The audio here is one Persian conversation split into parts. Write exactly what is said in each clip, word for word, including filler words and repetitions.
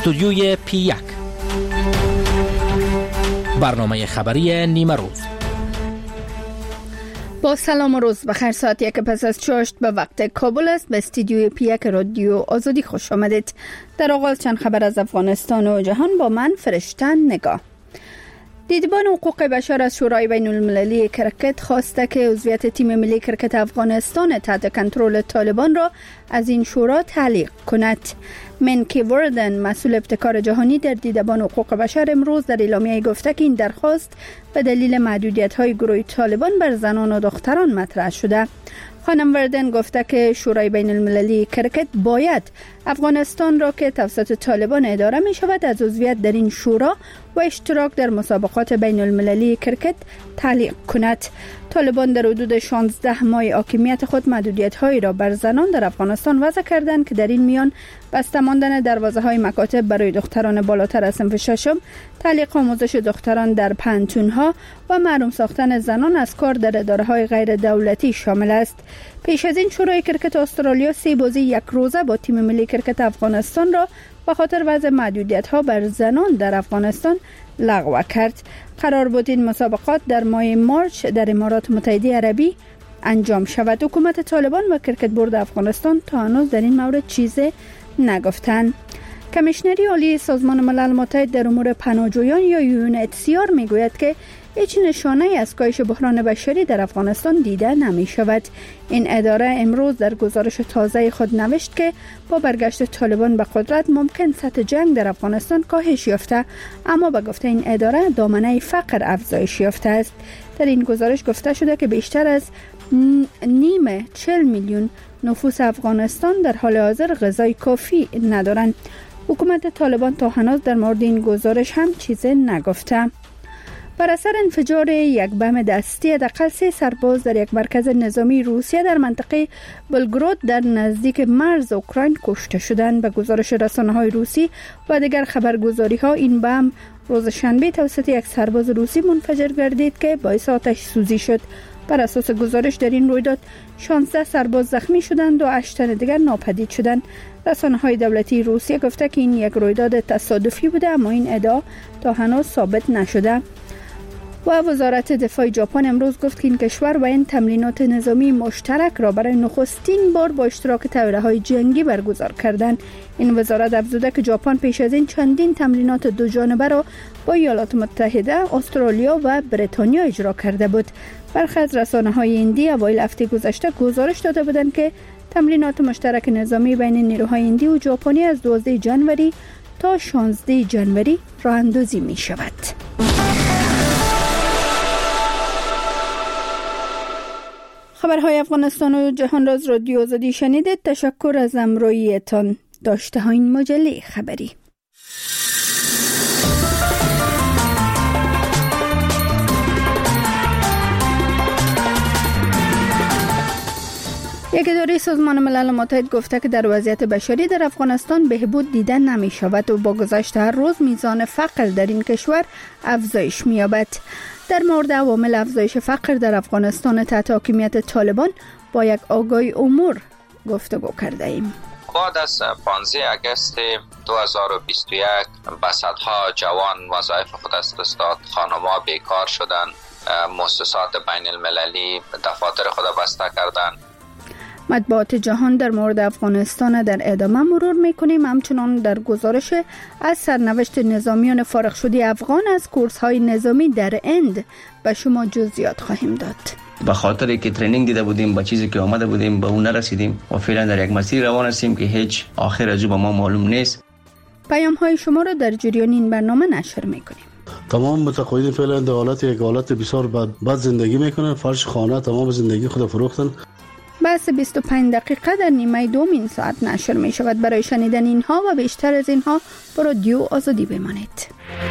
استودیوی پی یک، برنامه خبری نیمه روز. با سلام و روز بخیر. ساعت یک پس از چاشت به وقت کابل است. به استودیوی پی یک رادیو آزادی خوش آمدید. در آغاز چند خبر از افغانستان و جهان با من فرشته نگاه. دیدبان حقوق بشر از شورای بین المللی کرکت خواسته که عضویت تیم ملی کرکت افغانستان تحت کنترل طالبان را از این شورا تعلیق کند. منکی وردن، مسئول ابتکار جهانی در دیدبان حقوق بشر، امروز در اعلامیه گفته که این درخواست به دلیل محدودیت‌های گروه طالبان بر زنان و دختران مطرح شده. خانم وردن گفته که شورای بین المللی کرکت باید افغانستان را که توسط طالبان اداره می شود از عضویت در این شورا و اشتراک در مسابقات بین المللی کرکت تعلیق کند. طالبان در حدود شانزده ماه حاکمیت خود محدودیت‌هایی را بر زنان در افغانستان وضع کردند که در این میان بسته ماندن دروازه‌های مکاتب برای دختران بالاتر از صنف ششم، تعلیق آموزش دختران در پانتون‌ها و محروم ساختن زنان از کار در اداره‌های غیر دولتی شامل است. پیش از این شورای کرکت استرالیا سه بازی یک روزه با تیم ملی کرکت افغانستان را به خاطر وضع محدودیت‌ها بر زنان در افغانستان لغو کرد. قرار بود این مسابقات در ماه مارچ در امارات متحده عربی انجام شود. حکومت طالبان و کرکت بورد افغانستان تا هنوز در این مورد چیزی نگفتند. کمیشنری عالی سازمان ملل متحد در امور پناهجویان یا یو ان اچ سی آر میگوید که هیچ نشانه از کاهش بحران بشری در افغانستان دیده نمی شود. این اداره امروز در گزارش تازه خود نوشت که با برگشت طالبان به قدرت ممکن سطح جنگ در افغانستان کاهش یافته، اما به گفته این اداره دامنه فقر افزایش یافته است. در این گزارش گفته شده که بیشتر از نیمه چهل میلیون نفوس افغانستان در حال حاضر غذای کافی ندارند. حکومت طالبان تا هنوز در مورد این گزارش هم چیزی نگفته. بر اثر انفجار یک بم دستی حداقل سه سرباز در یک مرکز نظامی روسیه در منطقه بلگراد در نزدیک مرز اوکراین کشته شدند. به گزارش رسانه‌های روسی و دیگر خبرگزاری‌ها این بم روز شنبه توسط یک سرباز روسی منفجر گردید که باعث آتش سوزی شد. بر اساس گزارش در این رویداد شانزده سرباز زخمی شدند و هشت تن دیگر ناپدید شدند. رسانه‌های دولتی روسیه گفته که این یک رویداد تصادفی بوده، اما این ادعا تا هنوز ثابت نشده. و وزارت دفاع ژاپن امروز گفت که این کشور و این تمرینات نظامی مشترک را برای نخستین بار با اشتراک طیاره‌های جنگی برگزار کردند. این وزارت افزوده که ژاپن پیش از این چندین تمرینات دو جانبه را با ایالات متحده، استرالیا و بریتانیا اجرا کرده بود. برخی از رسانه‌های هندی اوایل هفته گذشته گزارش داده بودند که تمرینات مشترک نظامی بین نیروهای هندی و ژاپنی از دوازده ژانویه تا شانزده ژانویه راه اندازی می شود. خبرهای افغانستان و جهان را از رادیو آزادی شنیدید. تشکر از همراهیتان. داشته ها این مجله خبری. یک اداره سازمان ملل متحد گفته که در وضعیت بشری در افغانستان بهبود دیده نمی شود و با گذشت هر روز میزان فقر در این کشور افزایش می یابد. در مورد عوامل افزایش فقر در افغانستان تحت حاکمیت طالبان با یک آگاهی امور گفتگو کرده ایم. بعد از پانزده آگوست دو هزار و بیست و یک به صدها جوان وظایف خود از دست داد، خانم‌ها بیکار شدند، مؤسسات بین المللی دفاتر خود بسته کردند. مطبوعات جهان در مورد افغانستان در ادامه مرور میکنیم. همچنان در گزارش از سرنوشت نظامیان فارغ شده افغان از کورس‌های نظامی در هند به شما جزئیات خواهیم داد. به خاطر که ترینینگ دیده بودیم، با چیزی که آمده بودیم به اون نرسیدیم و فعلا در یک مسیر روان هستیم که هیچ آخر از او به ما معلوم نیست. پیام های شما را در جریان این برنامه نشر میکنیم. تمام متقاعدین فعلا در حالت یک حالت بسیار بد, بد زندگی میکنن. فرش خانه تمام زندگی خود فروختن. بس بیست و پنج دقیقه در نیمه دوم این ساعت نشر می شود. برای شنیدن اینها و بیشتر از اینها با رادیو آزادی بمانید.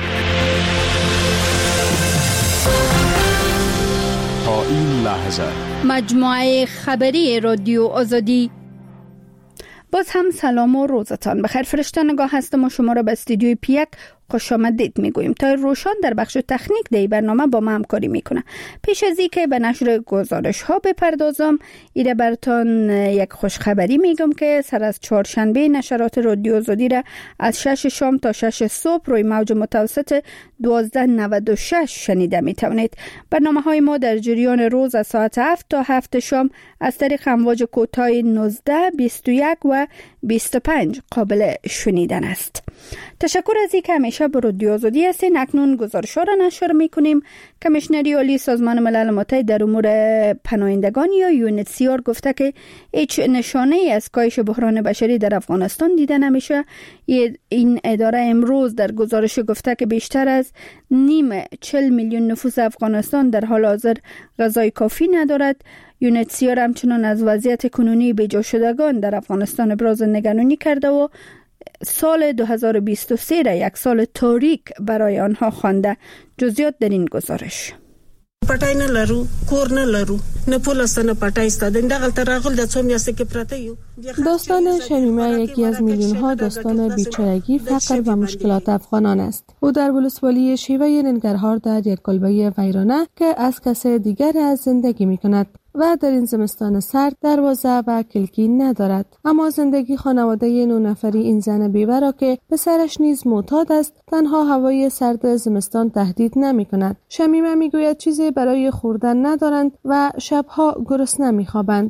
تا این لحظه مجموعه خبری رادیو آزادی. باز هم سلام و روزتان بخیر. فرشته نگاه هستم و شما را به استودیوی پی یک خوش آمدید میگوییم. تا روشان در بخش تکنیک دی برنامه با ما همکاری میکنه. پیش از اینکه به نشر گزارش ها بپردازم، ایره براتون یک خوشخبری میگم که سر از چهارشنبه نشرات رادیو آزادی را از شش شام تا شش صبح روی موج متوسط دوازده نود و شش شنیده میتونید. برنامه های ما در جریان روز از ساعت هفت تا هفت شام از طریق امواج کوتاه نوزده، بیست و یک و بیست و پنج قابل شنیدن است. تشکر از اینکه همیشه به رادیو آزادی هستین. اکنون گزارش را نشر میکنیم. کمیشنری عالی سازمان ملل متحد در امور پناهندگان یا یو ان اچ سی آر گفته که هیچ نشانه ای از کاهش بحران بشری در افغانستان دیده نمیشه. این اداره امروز در گزارش گفته که بیشتر از نیم چهل میلیون نفوس افغانستان در حال حاضر غذای کافی ندارد. یو ان اچ سی آر همچنان از وضعیت کنونی بیجا شدگان در افغانستان ابراز نگرانی کرده و سال دو هزار و بیست و سه را یک سال تاریک برای آنها خوانده. جزئیات در این گزارش. پټای نه لرو، کور نه لرو، نه پول است نه پټای است. دغه تراغل د څو میاشتې کې پراته یو. داستان شمیمه یکی از میلیون ها داستان بیچارگی، فقر و مشکلات افغانان است. او در ولسوالی شیوه ننگرهار در یک کلبه ویرانه که از کس دیگر از زندگی می کند و در این زمستان سرد دروازه و کلکی ندارد. اما زندگی خانواده نه نفری این زن بیوه را که پسرش نیز معتاد است، تنها هوای سرد زمستان تهدید نمی کند. شمیمه می گوید چیزی برای خوردن ندارند و شبها گرسنه می خوابند.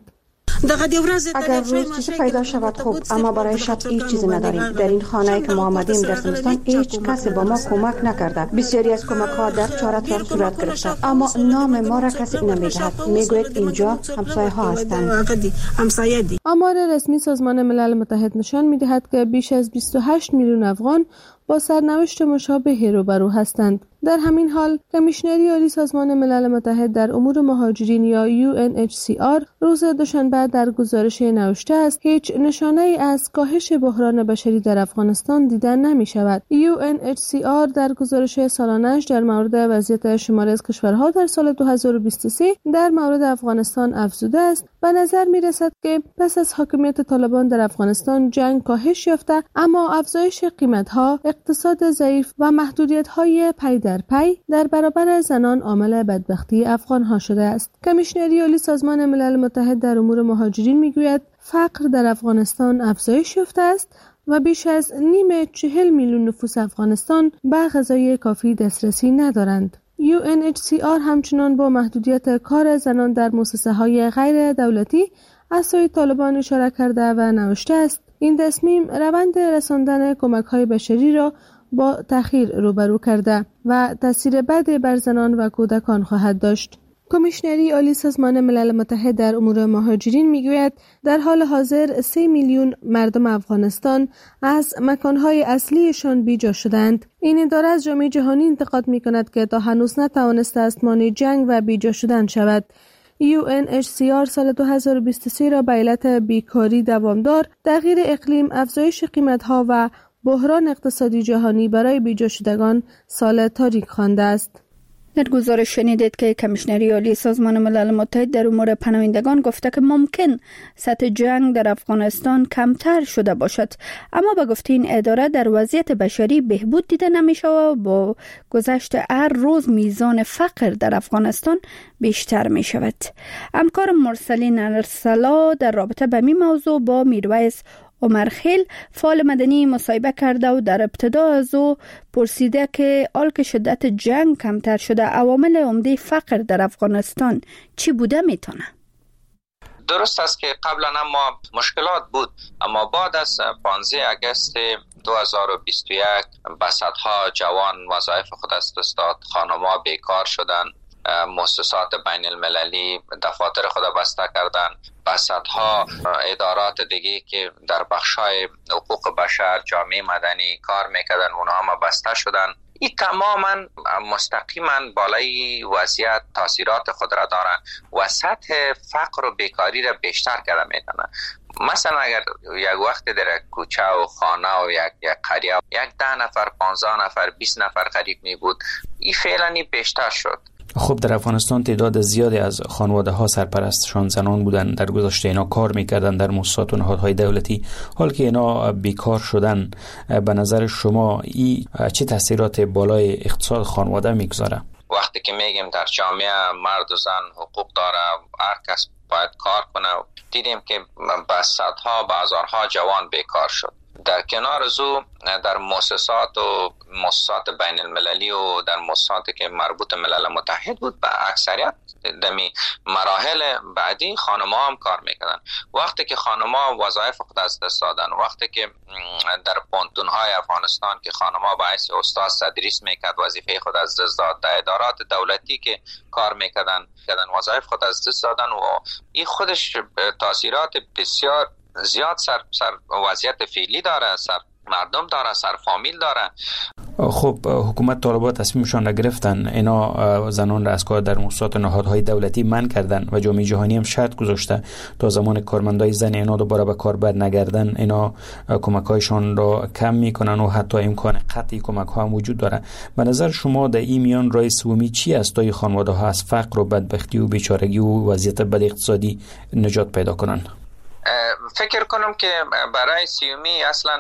اگر روز چیزی پیدا شود خوب، اما برای شب هیچ چیزی نداریم. در این خانه که ما آمدیم در زمستان هیچ کسی با ما کمک نکرده. بسیاری از کمک ها در چهار اطراف صورت گرفته، اما نام ما را کسی نمیدهد. میگوید اینجا همسایه ها هستند. آمار رسمی سازمان ملل متحد نشان میدهد که بیش از بیست و هشت میلیون افغان با سرنوشت مشابه روبرو هستند. در همین حال کمیشنری عالی سازمان ملل متحد در امور مهاجرین یا یو ان اچ سی آر روز دوشنبه در گزارش نوشته است هیچ نشانه ای از کاهش بحران بشری در افغانستان دیده نمی شود. یو ان اچ سی آر در گزارش سالانه‌اش در مورد وضعیت شماری از کشورها در سال دو هزار و بیست و سه در مورد افغانستان افزوده است: به نظر می رسد که پس از حاکمیت طالبان در افغانستان جنگ کاهش یافته، اما افزایش قیمت‌ها، اقتصاد ضعیف و محدودیت‌های پی در پی در برابر زنان عامل بدبختی افغان‌ها شده است. کمیشنری عالی سازمان ملل متحد در امور مهاجرین می‌گوید فقر در افغانستان افزایش یافته است و بیش از نیم چهل میلیون نفوس افغانستان به غذای کافی دسترسی ندارند. یو ان اچ سی آر همچنان با محدودیت کار زنان در مؤسسه‌های غیر دولتی از سوی طالبان اشاره کرده و نوشته است این تصمیم روند رساندن کمک‌های بشری را با تأخیر روبرو کرده و تاثیر بدی بر زنان و کودکان خواهد داشت. کمیشنری عالی سازمان ملل متحد در امور مهاجرین میگوید در حال حاضر سه میلیون مردم افغانستان از مکانهای اصلیشان بیجا شدند. این اداره از جامعه جهانی انتقاد میکند که تا هنوز نتوانسته است مانع جنگ و بیجا شدن شود. یو ان اچ سی آر سال دو هزار و بیست و سه را به علت بیکاری دوامدار، تغییر اقلیم، افزایش قیمت‌ها و بحران اقتصادی جهانی برای بیجا شدگان سال تاریک خوانده است. در گزارش شنیدید که کمیشنری عالی سازمان ملل متحد در امور پناهندگان گفته که ممکن سطح جنگ در افغانستان کمتر شده باشد، اما به گفته این اداره در وضعیت بشری بهبود دیده نمیشه و با گذشت هر روز میزان فقر در افغانستان بیشتر می شود. همکار مرسلین ارسلا در رابطه به این موضوع با میرویس عمرخیل فعال مدنی مصاحبه کرده و در ابتدا از او پرسیده که حال که شدت جنگ کمتر شده عوامل عمده فقر در افغانستان چی بوده میتونه؟ درست است که قبلا ما مشکلات بود، اما بعد از پانزده آگوست دو هزار و بیست و یک به صدها جوان وظایف خود از دست داد، خانم‌ها بیکار شدند، مؤسسات بین المللی دفاتر خود بسته کردن، و صدها ادارات دیگه که در بخشای حقوق بشر، جامعه مدنی کار میکردن اونها هم بسته شدن. این تماما مستقیما بالای وضعیت تاثیرات خود را دارن و سطح فقر و بیکاری را بیشتر کرده میکنن. مثلا اگر یک وقت در کوچه و خانه و یک یک قریه یک ده نفر، پانزده نفر، بیست نفر قریب می بود، این فعلا بیشتر شد. خب در افغانستان تعداد زیادی از خانواده ها سرپرستشان زنان بودند. در گذشته اینا کار میکردن در مؤسسات و نهادهای دولتی. حال که اینا بیکار شدن، به نظر شما این چه تاثیرات بالای اقتصاد خانواده میگذاره؟ وقتی که میگیم در جامعه مرد و زن حقوق داره، هر کس باید کار کنه، دیدیم که به صدها بازارها جوان بیکار شد. در کنار زو در مؤسسات و مؤسسات بین المللی و در مؤسساتی که مربوط ملل متحد بود به اکثریت دمی مراحل بعدی خانم‌ها هم کار میکردن. وقتی که خانم‌ها وظایف خود از دست دادن، وقتی که در پانتون‌های افغانستان که خانم‌ها باعث استاد تدریس میکرد وظیفه خود از دست داد، در ادارات دولتی که کار میکردن کردن وظایف خود از دست دادن و این خودش تاثیرات بسیار زیاد سر سر وضعیت فعلی داره، سر مردم داره، سر فامیل داره. خب حکومت طالبان تصمیمشان را گرفتن، اینا زنان را از کار در مؤسسات و نهادهای دولتی منع کردن و جامعه جهانی هم شرط گذاشته تا زمان کارمندای زن اینا دوباره به کار بر نگردن اینا کمک‌هایشان را کم میکنن و حتی امکان قطعی کمک‌ها هم وجود داره. به نظر شما در این میان راه سومی چی است تا خانواده‌ها از فقر و بدبختی و بیچارگی و وضعیت بد اقتصادی نجات پیدا کنن؟ فکر کنم که برای سیومی اصلا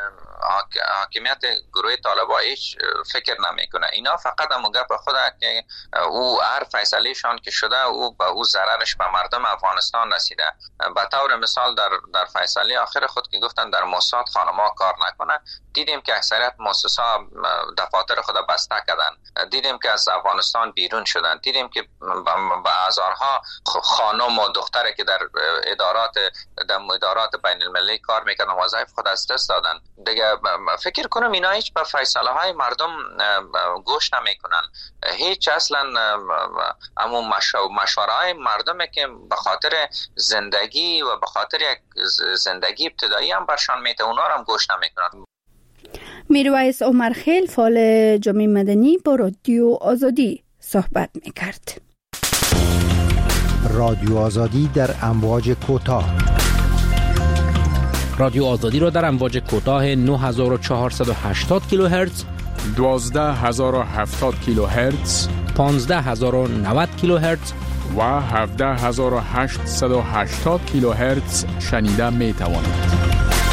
حاکمیت گروه طالبان هیچ فکر نمیکنه. اینا فقط هم گپ خوده که او هر فیصلهشان که شده او به او ضررش به مردم افغانستان رسیده. به طور مثال در در فیصله آخر خود که گفتن در مؤسسات خانم‌ها کار نکنه، دیدیم که اکثریت مؤسسات دفاتر خود بسته کردن، دیدیم که از افغانستان بیرون شدن، دیدیم که به هزارها خانم و دختره که در ادارات در ادارات بین المللی کار میکردن وظایف خود از دست دادن. دیگه فکر کنم اینا هیچ به فیصله های مردم گوش نمیکنن، هیچ اصلا همون مشوره های مردمه که به خاطر زندگی و به خاطر یک زندگی ابتدایی هم برشان میته، اونا هم گوش نمیکنن. میرویس عمرخیل فعال جامعه مدنی با رادیو آزادی صحبت میکرد. رادیو آزادی در امواج کوتاه. رادیو آزادی را در امواج کوتاه نه هزار و چهارصد و هشتاد کیلوهرتز، دوازده هزار و هفتاد کیلوهرتز، پانزده هزار و نود کیلوهرتز و هفده هزار و هشتصد و هشتاد کیلوهرتز شنیده می توانید.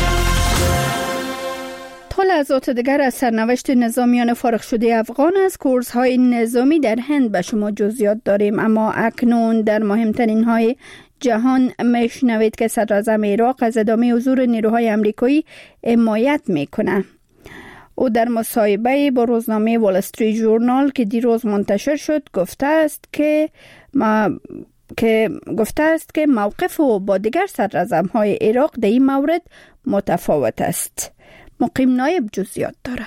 تا لحظات دیگر از سرنوشت نظامیان فارغ شده افغان از کورس‌های نظامی در هند به شما جزئیات داریم، اما اکنون در مهمترین های جهان میشنوید که صدراعظم عراق از ادامه حضور نیروهای آمریکایی حمایت میکنه. او در مصاحبه با روزنامه وال استریت ژورنال که دیروز منتشر شد گفته است که ما که گفته است که موقف او با دیگر صدراعظم‌های عراق در این مورد متفاوت است. مقیم نایب جزئیات داره.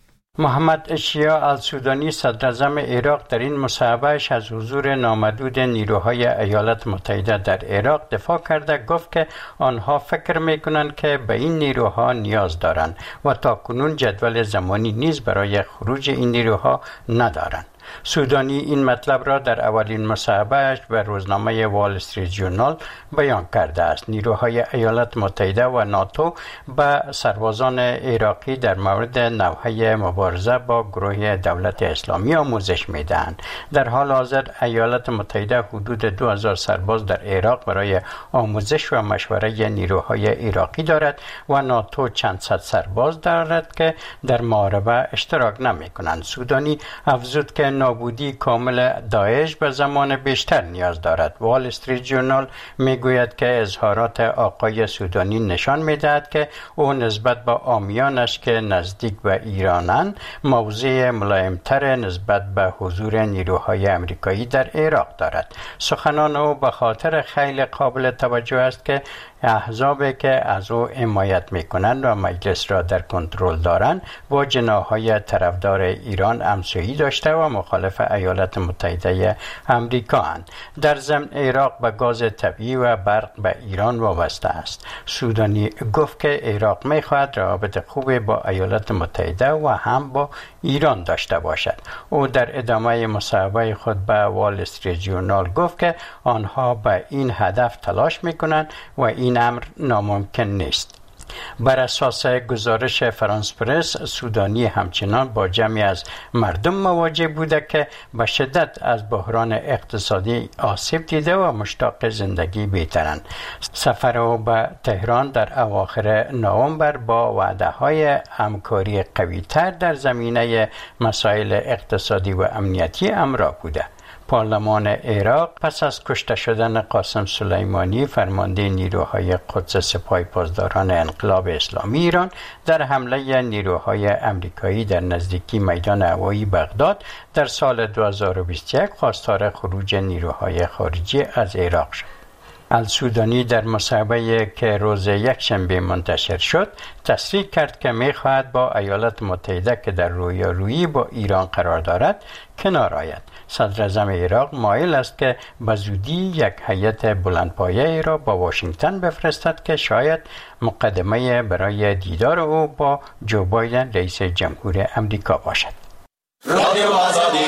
محمد اشیا السودانی صدراعظم عراق در این مصاحبهش از حضور نامحدود نیروهای ایالات متحده در عراق دفاع کرده، گفت که آنها فکر میکنند که به این نیروها نیاز دارند و تاکنون جدول زمانی نیز برای خروج این نیروها ندارند. سودانی این مطلب را در اولین مصاحبهش به روزنامه وال استریت ژورنال بیان کرده است. نیروهای ایالات متحده و ناتو به سربازان عراقی در مورد نوحه مبارزه با گروه دولت اسلامی آموزش میدهند. در حال حاضر ایالات متحده حدود دو هزار سرباز در عراق برای آموزش و مشوره نیروهای عراقی دارد و ناتو چند صد سرباز دارد که در محاربه اشتراک نمی کنند. سودانی افزود که نابودی کامل داعش به زمان بیشتر نیاز دارد. وال استریت ژورنال میگوید که اظهارات آقای سودانی نشان میدهد که او نسبت به عامیانش که نزدیک به ایرانند موضع ملایمتر نسبت به حضور نیروهای آمریکایی در عراق دارد. سخنان او به خاطر خیلی قابل توجه است که احزابی که از او حمایت میکنند و مجلس را در کنترل دارند با جناحهای طرفدار ایران همسویی داشته و مخالف ایالات متحده آمریکا اند. در ضمن عراق به گاز طبیعی و برق به ایران وابسته است. سودانی گفت که عراق میخواهد روابط خوبی با ایالات متحده و هم با ایران داشته باشد. او در ادامه مصاحبه خود به وال استریت ژورنال گفت که آنها به این هدف تلاش میکنند و این امر ناممکن نیست. بر اساس گزارش فرانس پرس، سودانی همچنان با جمعی از مردم مواجه بوده که به شدت از بحران اقتصادی آسیب دیده و مشتاق زندگی بهترند. سفر او به تهران در اواخر نوامبر با وعده‌های همکاری قوی‌تر در زمینه مسائل اقتصادی و امنیتی همراه بوده. پارلمان عراق پس از کشته شدن قاسم سلیمانی فرمانده نیروهای قدس سپاه پاسداران انقلاب اسلامی ایران در حمله نیروهای امریکایی در نزدیکی میدان هوایی بغداد در سال دو هزار و بیست و یک خواستار خروج نیروهای خارجی از عراق شد. السودانی در مصاحبه‌ای که روز یکشنبه منتشر شد تصریح کرد که می‌خواهد با ایالات متحده که در رویارویی با ایران قرار دارد کنار آید. صدر اعظم عراق مایل است که به زودی یک هیئت بلندپایه را با واشنگتن بفرستد که شاید مقدمه برای دیدار او با جو بایدن رئیس جمهور امریکا باشد. رادیو آزادی.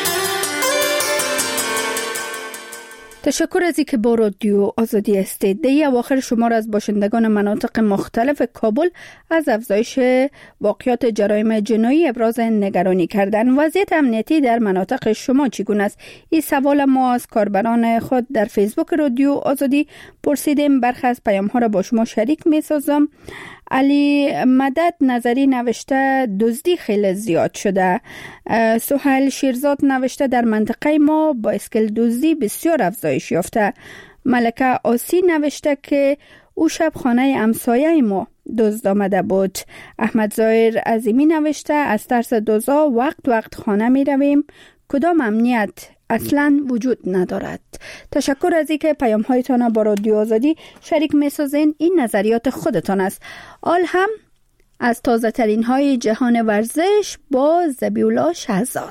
تشکر از اینکه با رادیو آزادی هستید. در اواخر شمار از باشندگان مناطق مختلف کابل از افزایش واقعات جرایم جنایی ابراز نگرانی کردند. وضعیت امنیتی در مناطق شما چگونه است؟ این سوال ما از کاربران خود در فیسبوک رادیو آزادی پرسیدیم. برخی از پیام ها را با شما شریک می سازم. علی مدد نظری نوشته دزدی خیلی زیاد شده. سهیل شیرزاد نوشته در منطقه ما با اسکل دزدی بسیار افزایش یافته. ملکه آسی نوشته که او شب خانه همسایه ما دزد آمده بود. احمد ظاهر عظیمی نوشته از ترس دزدا وقت وقت خانه می رویم، کدام امنیت اصلا وجود ندارد. تشکر از اینکه پیام هایتان با رادیو آزادی شریک می سازین. این نظریات خودتان است. آل هم از تازه ترین های جهان ورزش با ذبیح‌الله شهزاد.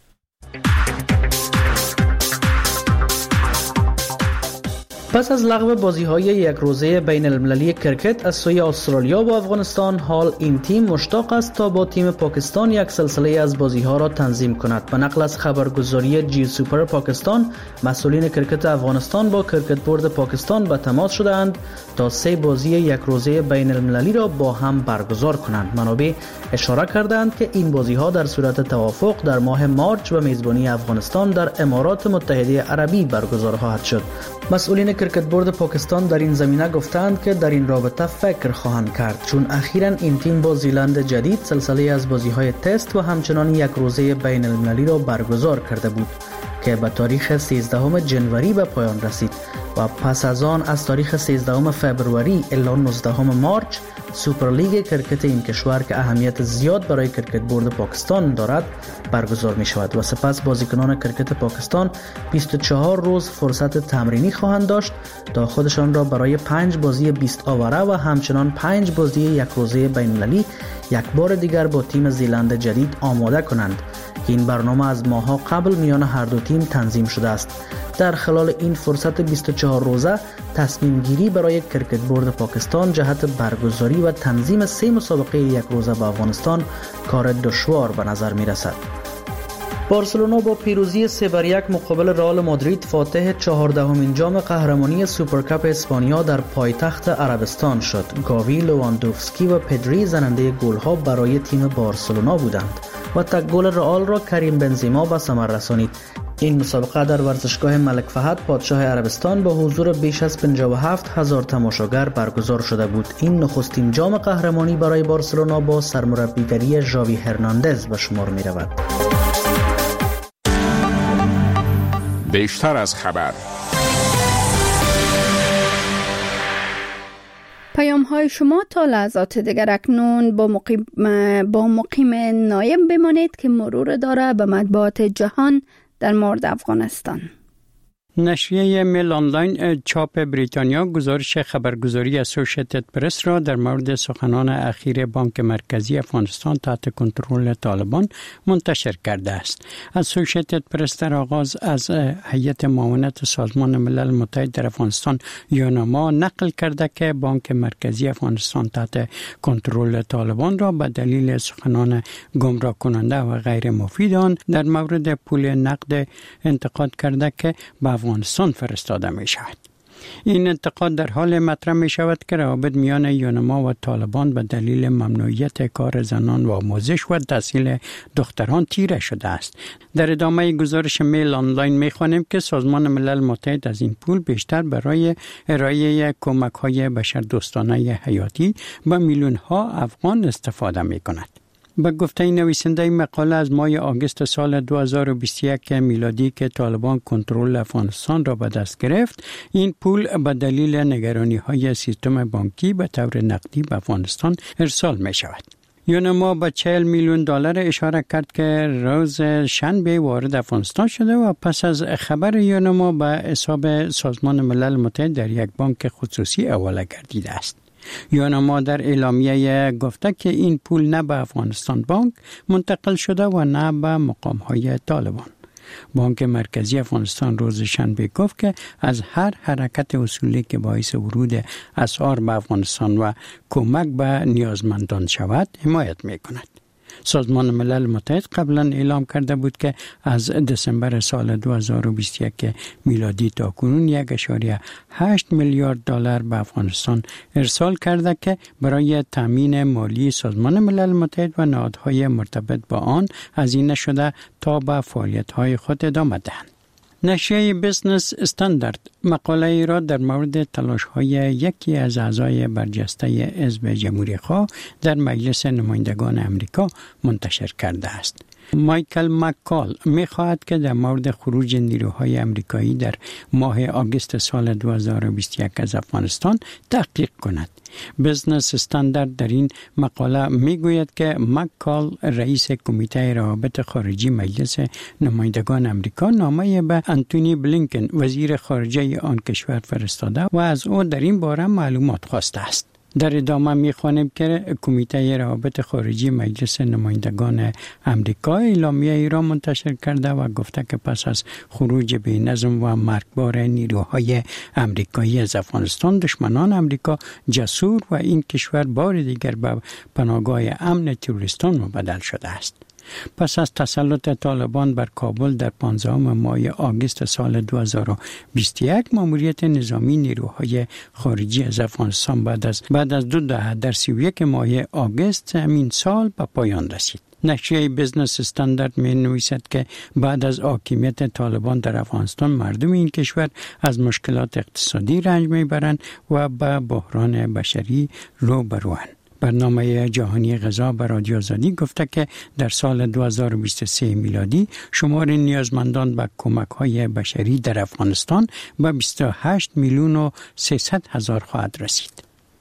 پس از لغو بازی‌های یک روزه بین المللی کرکت از سوی استرالیا با افغانستان، حال این تیم مشتاق است تا با تیم پاکستان یک سلسله از بازی‌ها را تنظیم کند. به نقل از خبرگزاری جی سوپر پاکستان، مسئولین کرکت افغانستان با کرکت بورد پاکستان به تماس شدند تا سه بازی یک روزه بین المللی را با هم برگزار کنند. منابع اشاره کردند که این بازی‌ها در صورت توافق در ماه مارچ به میزبانی افغانستان در امارات متحده عربی برگزار خواهد شد. مسئولین کرکت بورد پاکستان در این زمینه گفتند که در این رابطه فکر خواهند کرد، چون اخیراً این تیم با زیلند جدید سلسله از بازی‌های تست و همچنان یک روزه بین المللی را برگزار کرده بود که به تاریخ سیزدهم جنوری به پایان رسید و پس از آن از تاریخ سیزدهم فوریه الی نوزدهم مارچ سوپرلیگ کرکت این کشور که اهمیت زیاد برای کرکت بورد پاکستان دارد برگزار می شود و سپس بازیکنان کرکت پاکستان بیست و چهار روز فرصت تمرینی خواهند داشت تا خودشان را برای پنج بازی بیست آوره و همچنان پنج بازی یک روزه بین المللی یک بار دیگر با تیم زیلند جدید آماده کنند که این برنامه از ماه‌ها قبل میان هر دو تیم تنظیم شده است. در خلال این فرصت بیست و چهار روزه تصمیم گیری برای کرکت بورد پاکستان جهت برگزاری و تنظیم سه مسابقه یک روزه با افغانستان کار دشوار به نظر می رسد. بارسلونا با پیروزی سه بر یک مقابل رئال مادرید فاتح چهاردهمین جام قهرمانی سوپرکاپ اسپانیا در پایتخت عربستان شد. گاوی، لواندوفسکی و پدری زننده گل‌ها برای تیم بارسلونا بودند و تک گل رئال را کریم بنزما به ثمر رسانید. این مسابقه در ورزشگاه ملک فهد پادشاه عربستان با حضور بیش از پنجاه و هفت هزار تماشاگر برگزار شده بود. این نخستین جام قهرمانی برای بارسلونا با سرمربیگری ژاوی هرناندز به شمار می رود. بیشتر از خبر. پیام های شما تا لحظات دیگر. اکنون با مقیم, با مقیم نایب بمانید که مرور داره به مطبوعات جهان در مورد افغانستان. نشریه میل آنلاین چاپ بریتانیا گزارش خبرگزاری اسوسییتد پرس را در مورد سخنان اخیر بانک مرکزی افغانستان تحت کنترل طالبان منتشر کرده است. اسوسییتد پرس در آغاز از هیئت معاونت سازمان ملل متحد در افغانستان یوناما نقل کرده که بانک مرکزی افغانستان تحت کنترل طالبان را به دلیل سخنان گمراه کننده و غیر مفید آن در مورد پول نقد انتقاد کرده که به افغانستان فرستاده می شود. این انتقاد در حال مطرح می شود که روابط میان یونما و طالبان به دلیل ممنوعیت کار زنان و آموزش و تحصیل دختران تیره شده است. در ادامه گزارش میل آنلاین می خوانیم که سازمان ملل متحد از این پول بیشتر برای ارائه کمک های بشردوستانه حیاتی به میلیون ها افغان استفاده می کند. به گفته نویسنده مقاله از ماه آگوست سال دو هزار و بیست و یک میلادی که طالبان کنترل افغانستان را به دست گرفت، این پول به دلیل نگرانی های سیستم بانکی به طور نقدی به افغانستان ارسال می شود. یونما به چهل میلیون دلار اشاره کرد که روز شنبه وارد افغانستان شده و پس از خبر یونما به حساب سازمان ملل متحد در یک بانک خصوصی حواله گردیده است. یونما در اعلامیه گفته که این پول نه به افغانستان بانک منتقل شده و نه به مقام‌های طالبان. بانک مرکزی افغانستان روز شنبه گفت که از هر حرکت اصولی که باعث ورود اسعار به افغانستان و کمک به نیازمندان شود حمایت می‌کند. سازمان ملل متحد قبلا اعلام کرده بود که از دسامبر سال دو هزار و بیست و یک میلادی تا کنون یک ممیز هشت میلیارد دلار به افغانستان ارسال کرده که برای تامین مالی سازمان ملل متحد و نهادهای مرتبط با آن هزینه شده تا به فعالیت‌های خود ادامه دهند. نشریه بیزنس استاندارد مقاله ای را در مورد تلاش های یکی از اعضای برجسته حزب جمهوری خواه در مجلس نمایندگان امریکا منتشر کرده است. مایکل مکال می خواهد که در مورد خروج نیروهای امریکایی در ماه آگوست سال دو هزار و بیست و یک از افغانستان تحقیق کند. بیزنس استاندارد در این مقاله می گوید که مکال رئیس کمیته روابط خارجی مجلس نمایندگان امریکا نامه به انتونی بلینکن وزیر خارجه آن کشور فرستاده و از او در این باره معلومات خواسته است. در ادامه می‌خوانیم که کمیته روابط خارجی مجلس نمایندگان امریکا اعلامیه ای را منتشر کرده و گفته که پس از خروج بی‌نظم و مرگبار نیروهای امریکایی از افغانستان، دشمنان امریکا جسور و این کشور بار دیگر به پناهگاه امن تروریستان مبدل شده است. پس از تسلط طالبان بر کابل در پانزدهم ماه آگوست سال دو هزار و بیست و یک، ماموریت نظامی نیروهای خارجی از افغانستان بعد از بعد از دو دهه در سی و یک ماه آگوست همین سال به پایان رسید. نشریه بیزنس استاندارد می نویسد که بعد از حاکمیت طالبان در افغانستان مردم این کشور از مشکلات اقتصادی رنج می برند و به بحران بشری روبروند. برنامه جهانی غذا به رادیو آزادی گفته که در سال دو هزار و بیست و سه میلادی شمار نیازمندان به کمک‌های بشری در افغانستان به بیست و هشت میلیون و سیصد هزار خواهد رسید.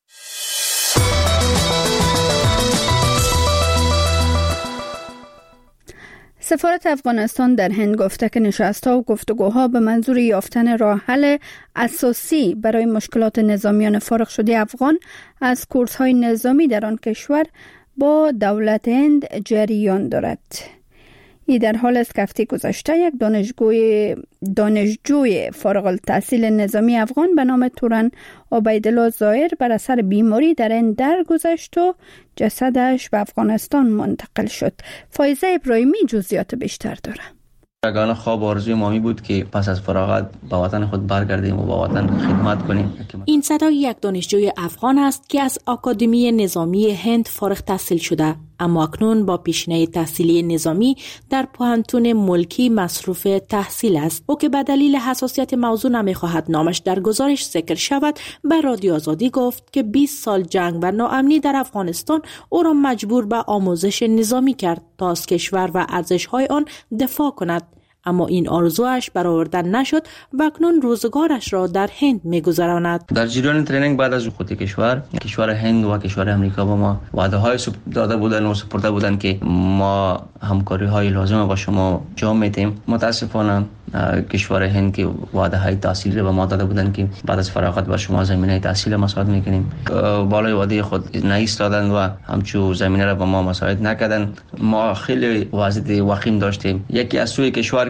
سفارت افغانستان در هند گفته که نشست‌ها و گفتگوها به منظور یافتن راه حل اساسی برای مشکلات نظامیان فارغ شده افغان از کورس‌های نظامی در آن کشور با دولت هند جریان دارد. این در حال است که هفته گذشته یک دانشجوی دانشجوی فارغ التحصیل نظامی افغان به نام تورن عبیدالله ظاهر بر اثر بیماری در هند درگذشت و جسدش به افغانستان منتقل شد. فایزه ابراهیمی جزئیات بیشتر داره. یگانه خواب آرزوی مامی بود که پس از فراغت به وطن خود برگردیم و به وطن خدمت کنیم. این صدای یک دانشجوی افغان است که از آکادمی نظامی هند فارغ التحصیل شده، اما اکنون با پیشینه تحصیلی نظامی در پوهنتون ملکی مصروف تحصیل است. او که به دلیل حساسیت موضوع نمیخواهد نامش در گزارش ذکر شود، به رادیو آزادی گفت که بیست سال جنگ و ناامنی در افغانستان او را مجبور به آموزش نظامی کرد تا از کشور و ارزش‌های آن دفاع کند. اما این آرزوش برآورده نشد و اکنون روزگارش را در هند می‌گذراند. در جریان ترینینگ بعد از خود کشور کشور هند و کشور امریکا با ما وعده‌های داده بودن و سپرده بودن که ما همکاری‌های لازم با شما انجام میدیم. متاسفانه کشور هند که وعده‌های تحصیلی را به ما داده بودن که بعد از فراغت با شما زمینه تحصیل مساعد می‌کنیم، بالای وعده خود نایستادن و همچون زمینه را به ما مساعد نکردن. ما خیلی وضعیت وخیم داشتیم. یکی از سوی کشور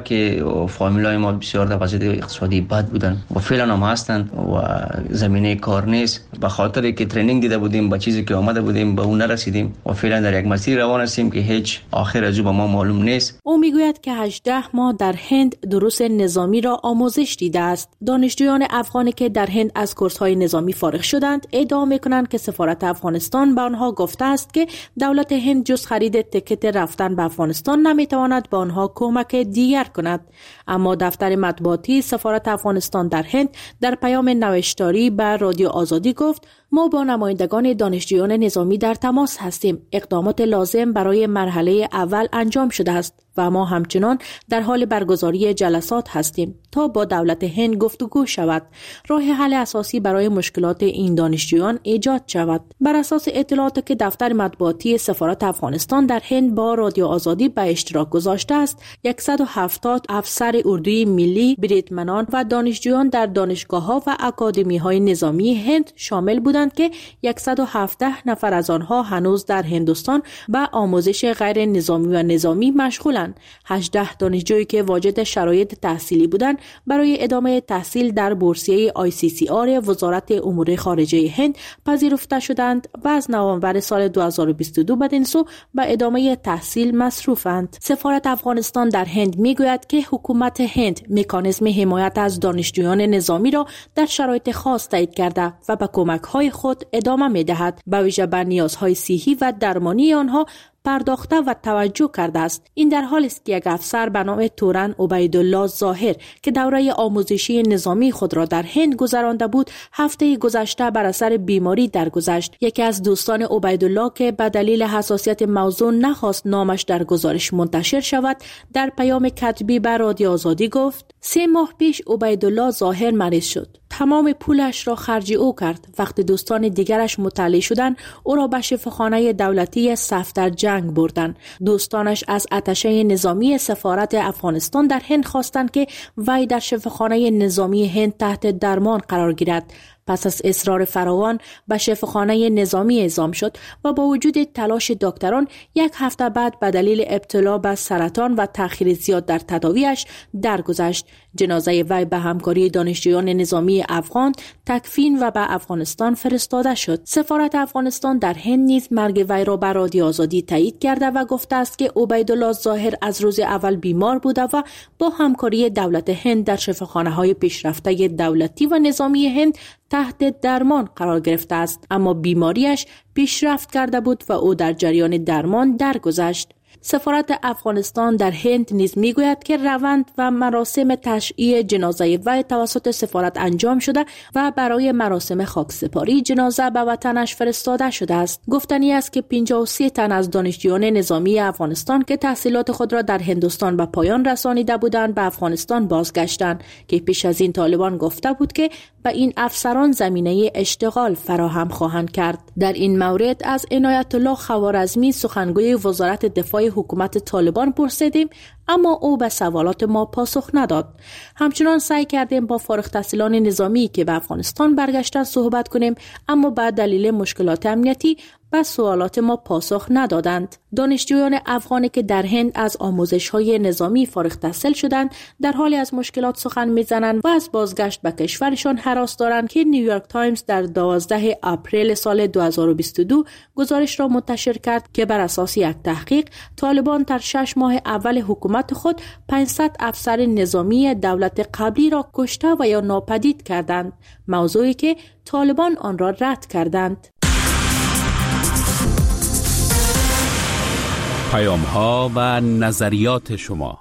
که فامیلای ما بسیار در وضعیت اقتصادی بد بودن و فعلا هم هستند و زمینه کار نیست. به خاطر که ترینینگ دیده بودیم با چیزی که آمده بودیم به اون نرسیدیم و فعلا در یک مسیر روان هستیم که هیچ آخر از او به ما معلوم نیست. او میگوید که هجده ماه در هند دروس نظامی را آموزش دیده است. دانشجویان افغانی که در هند از کورس‌های نظامی فارغ شدند ادعا می‌کنند که سفارت افغانستان به آنها گفته است که دولت هند جز خرید تکت رفتن به افغانستان نمی‌تواند به آنها کمک دیگر کند. اما دفتر مطبوعاتی سفارت افغانستان در هند در پیام نوشتاری به رادیو آزادی گفت: ما با نمایندگان دانشجویان نظامی در تماس هستیم. اقدامات لازم برای مرحله اول انجام شده است و ما همچنان در حال برگزاری جلسات هستیم تا با دولت هند گفتگو شود، راه حل اساسی برای مشکلات این دانشجویان ایجاد شود. بر اساس اطلاعاتی که دفتر مطبوعاتی سفارت افغانستان در هند با رادیو آزادی به اشتراک گذاشته است، صد و هفتاد افسر اردوی ملی، بریدمنان و دانشجویان در دانشگاه‌ها و اکادمی‌های نظامی هند شامل بودند که صد و هفده نفر از آنها هنوز در هندوستان به آموزش غیر نظامی و نظامی مشغولند. هجده دانشجویی که واجد شرایط تحصیلی بودند برای ادامه تحصیل در بورسیه آی سی سی آر وزارت امور خارجه هند پذیرفته شدند و از نوامبر سال دو هزار و بیست و دو بدین سو به ادامه تحصیل مصروفند. سفارت افغانستان در هند میگوید که حکومت هند مکانیزم حمایت از دانشجویان نظامی را در شرایط خاص تایید کرده و به کمک‌های خود ادامه می‌دهد، به ویژه به نیازهای صحی و درمانی آنها پرداخته و توجه کرده است. این در حالی است که یک افسر به نام تورن عبیدالله ظاهر که دوره آموزشی نظامی خود را در هند گذرانده بود، هفته گذشته بر اثر بیماری درگذشت. یکی از دوستان عبیدالله که به دلیل حساسیت موضوع نخواست نامش در گزارش منتشر شود، در پیام کتبی به رادیو آزادی گفت: سه ماه پیش عبیدالله ظاهر مریض شد. تمام پولش را خرج او کرد. وقتی دوستان دیگرش مطلع شدند، او را به شفاخانه دولتی صفدر جنگ بردند. دوستانش از اتشه نظامی سفارت افغانستان در هند خواستند که وی در شفاخانه نظامی هند تحت درمان قرار گیرد. پس از اصرار فراوان به شفاخانه نظامی اعزام شد و با وجود تلاش دکتران یک هفته بعد به دلیل ابتلا به سرطان و تأخیر زیاد در تداویش درگذشت. جنازه وی به همکاری دانشجویان نظامی افغان تکفین و به افغانستان فرستاده شد. سفارت افغانستان در هند نیز مرگ وی را به رادیو آزادی تایید کرده و گفته است که عبیدالله ظاهر از روز اول بیمار بوده و با همکاری دولت هند در شفاخانه‌های پیشرفته دولتی و نظامی هند تحت درمان قرار گرفته است، اما بیماریش پیشرفت کرده بود و او در جریان درمان درگذشت. سفارت افغانستان در هند نیز میگوید که روند و مراسم تشییع جنازه وی توسط سفارت انجام شده و برای مراسم خاکسپاری جنازه به وطنش فرستاده شده است. گفتنی است که پنجاه و سه تن از دانشجویان نظامی افغانستان که تحصیلات خود را در هندوستان به پایان رسانیده بودند به افغانستان بازگشتند که پیش از این طالبان گفته بود که به این افسران زمینه اشتغال فراهم خواهند کرد. در این مورد از عنایت الله خوارزمی سخنگوی وزارت دفاع حکومت طالبان پرسیدیم، اما او به سوالات ما پاسخ نداد. همچنان سعی کردیم با فارغ التحصیلان نظامی که به افغانستان برگشتن صحبت کنیم، اما به دلیل مشکلات امنیتی به سوالات ما پاسخ ندادند. دانشجویان افغانی که در هند از آموزش‌های نظامی فارغ التحصیل شدند در حالی از مشکلات سخن می‌زنند و از بازگشت به کشورشان هراس دارند که نیویورک تایمز در دوازده آپریل سال دو هزار و بیست و دو گزارش را منتشر کرد که بر اساس یک تحقیق طالبان در شش ماه اول حکومت خود پانصد افسر نظامی دولت قبلی را کشته و یا ناپدید کردند، موضوعی که طالبان آن را رد کردند. پیام ها و نظریات شما.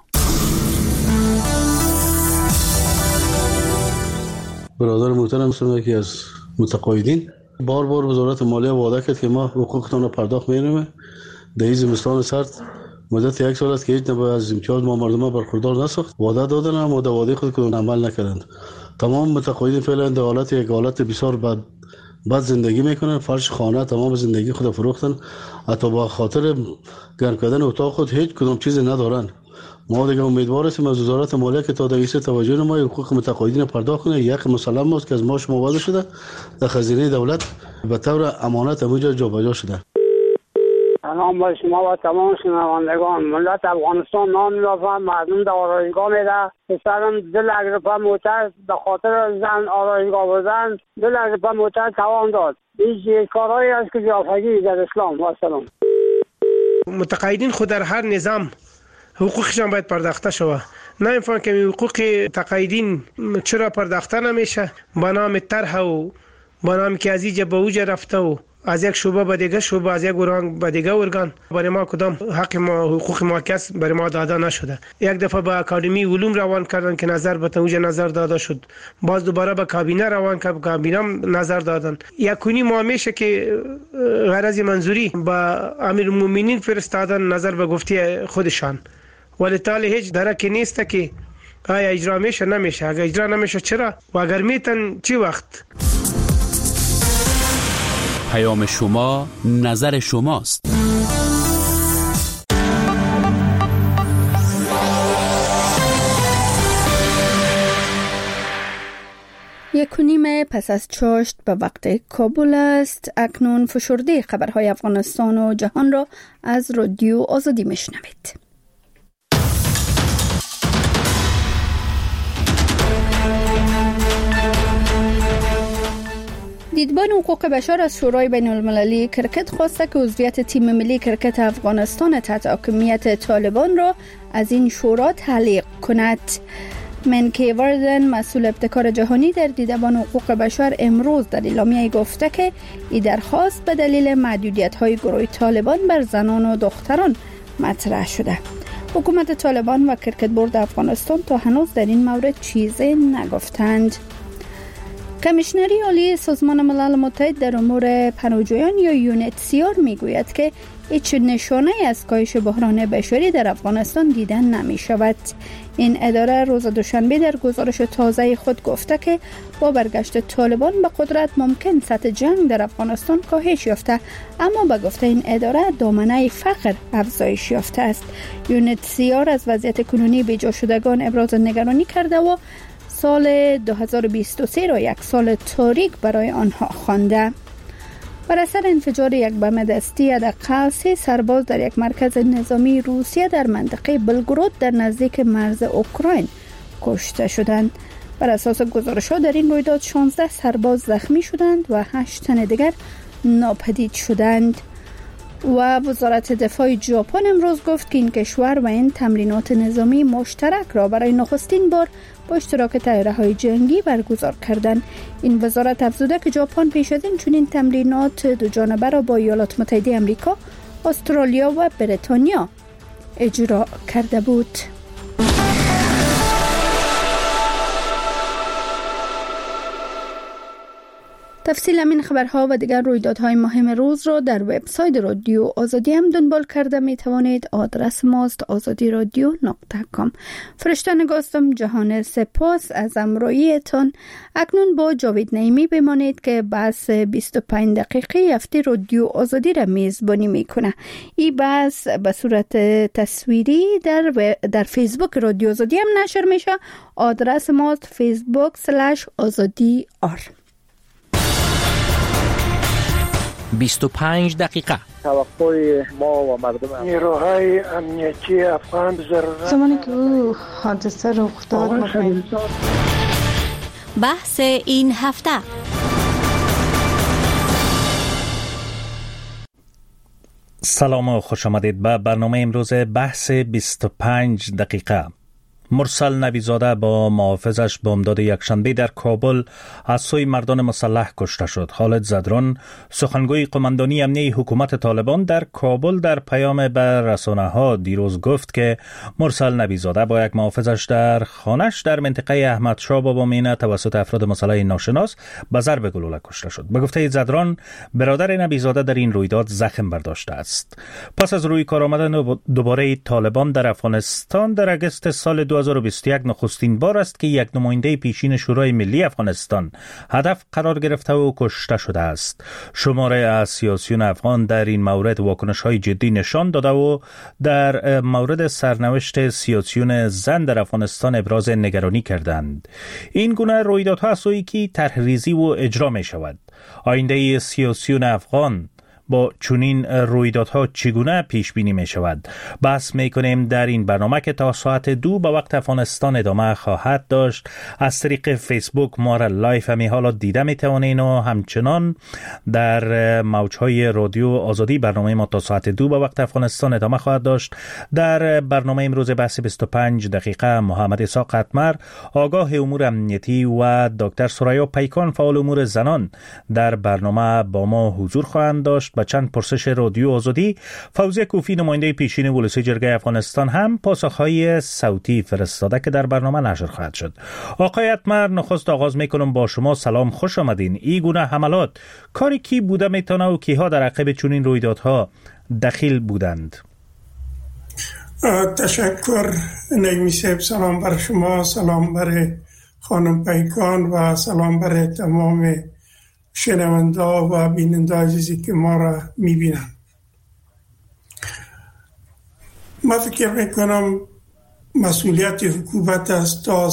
برادر محترم هستم، یکی از متقاعدین. بار بار وزارت مالیه وعده کرد که ما حقوقتون رو پرداخت می‌کنیم. در این زمستان سرد مدت یک سال است که هیچ نوع از امتیاز ما مردم برخوردار نساخت. وعده دادن اما در وعده خود کدوم عمل نکردند. تمام متقاعدین فعلا در حالت یک حالت بسیار بد بعد زندگی میکنن. فرش خانه تمام زندگی خود فروختن، حتی با خاطر گرم کردن اتاق خود هیچ کدام چیزی ندارن. ما دیگه امیدوار هستیم از وزارت مالیه که تا دویسه توجه ما حقوق متقاعدین پرداخت کنه. یک مسلم است که از ما شما وعده شده در خزینه دولت به طور امانت همونجا جابجا شده. سلام با شما و تمام شنوندگان. ملت افغانستان نام می‌برم، مردم در آرایشگاه میره. پسرم دل اگرپا موتر به خاطر زن آرایشگاه بودن دل اگرپا موتر توان داد. این کارهایی است که جعفری در اسلام. و سلام. متقاعدین خود در هر نظام حقوقشان باید پرداخته شود. نمی‌فهمم که حقوق تقاعدین چرا پرداخته نمیشه؟ با نام طرح و با نام که از اینجا به اوجا رفته و از یک شعبه به دیگه شعبه، از یک ارگان به دیگه ارگان، برای ما کدام حق ما حقوق ما کس برای ما داده نشده. یک دفعه به اکادمی علوم روان کردن که نظر به اوجا نظر داده شد، باز دوباره به کابینه روان کرد، کابینه نظر دادن. یکونی ما میشه که غرض منظوری به امیرالمومنین فرستادن نظر به گفته خودشان، ولی تالی هیچ درکی نیست که آیا اجرا میشه نمیشه. اگر اجرا نمیشه چرا و اگر میتن چی وقت؟ پیام شما نظر شماست. یک و نیم پس از چاشت به وقت کابل است. اکنون فشرده خبرهای افغانستان و جهان را از رادیو آزادی میشنوید. دیدبان حقوق بشر از شورای بین المللی کرکت خواسته که عضویت تیم ملی کرکت افغانستان تحت حاکمیت طالبان را از این شورا تعلیق کند. منکی وردن مسئول ابتکار جهانی در دیدبان حقوق بشر امروز در اعلامیه گفته که این درخواست به دلیل محدودیت‌های گروه طالبان بر زنان و دختران مطرح شده. حکومت طالبان و کرکت بورد افغانستان تا هنوز در این مورد چیزی نگفتند. کمیشنری عالی سازمان ملل متحد در امور پناهجویان یا یونیتسیار میگوید که هیچ نشانه از کاهش بحران بشری در افغانستان دیدن نمی شود. این اداره روز دوشنبه در گزارش تازه خود گفته که با برگشت طالبان به قدرت ممکن سطح جنگ در افغانستان کاهش یافته، اما به گفته این اداره دامنه فقر افزایش یافته است. یونیتسیار از وضعیت کنونی بیجا شدگان ابراز نگرانی کرده و سال دو هزار و بیست و سه را یک سال تاریک برای آنها خوانده. بر اثر انفجار یک بم دستی حداقل سه سرباز در یک مرکز نظامی روسیه در منطقه بلگراد در نزدیک مرز اوکراین کشته شدند. بر اساس گزارش‌ها در این رویداد شانزده سرباز زخمی شدند و هشت تن دیگر ناپدید شدند. و وزارت دفاع ژاپن امروز گفت که این کشور و این تمرینات نظامی مشترک را برای نخستین بار با اشتراک طیاره‌های جنگی برگزار کردند. این وزارت افزوده که ژاپن پیش از این چنین تمرینات دو جانبه را با ایالات متحده آمریکا، استرالیا و بریتانیا اجرا کرده بود. تفصیل همین خبرها و دیگر رویدادهای مهم روز را در وبسایت رادیو آزادی هم دنبال کرده می توانید. آدرس ماست آزادی رادیو نقطه کام. فرشته نگاستم. جهان سپاس از همراهیتان. اکنون با جاوید نعیمی بمانید که بحث بیست و پنج دقیقه هفته رادیو آزادی را میزبانی میکنه. این بحث به صورت تصویری در در فیسبوک رادیو آزادی هم نشر میشه. آدرس ماست فیسبوک سلش آزادی آر. بیست و پنج دقیقه توقع ما و مردم نیروهای امنیتی افغان ضرورت زمانی که او حادثه رخ داد بحث این هفته. سلام و خوش آمدید به برنامه امروز بحث بیست و پنج دقیقه. مرسل نبیزاده با محافظش بامداد یکشنبه در کابل از سوی مردان مسلح کشته شد. خالد زدران سخنگوی قماندانی امنیه حکومت طالبان در کابل در پیام به رسانه‌ها دیروز گفت که مرسل نبیزاده با یک محافظش در خانه‌اش در منطقه احمد شاه بابا مینه توسط افراد مسلح ناشناس به ضرب گلوله کشته شد. به گفته زدران برادر نبیزاده در این رویداد زخم برداشته است. پس از روی کار آمدن دوباره طالبان در افغانستان در اگست سال دو هزار و بیست و یک نخستین بار است که یک نماینده پیشین شورای ملی افغانستان هدف قرار گرفته و کشته شده است. شماره از سیاسیون افغان در این مورد واکنش‌های جدی نشان داده و در مورد سرنوشت سیاسیون زن در افغانستان ابراز نگرانی کردند. این گونه رویدادها سوی که طرح‌ریزی و اجرا می شود. آینده سیاسیون افغان با چنین رویدادها چگونه پیش بینی می شود؟ بحث می کنیم در این برنامه که تا ساعت دو به وقت افغانستان ادامه خواهد داشت. از طریق فیسبوک ما را لایف همی حالا دیده می توانین و همچنان در موجهای رادیو آزادی برنامه ما تا ساعت دو به وقت افغانستان ادامه خواهد داشت. در برنامه امروز بحث بیست و پنج دقیقه محمد اسحاق قطمر آگاه امور امنیتی و دکتر سریا پیکان فعال امور زنان در برنامه با ما حضور خواهند داشت. با چند پرسش رادیو آزادی فوزیه کوفی نماینده پیشین ولسی جرگه افغانستان هم پاسخهای صوتی فرستاده که در برنامه نشر خواهد شد. آقای قطمر، نخست آغاز میکنم با شما. سلام، خوش آمدین. این گونه حملات کاری کی بوده میتونه و کیها در عقب چنین رویدادها دخیل بودند؟ تشکر نجمی صاحب. سلام بر شما، سلام بر خانم پیکان و سلام بر تمام شنونده و بیننده عزیزی که ما را میبینن. ما فکر میکنم مسئولیت حکومت است تا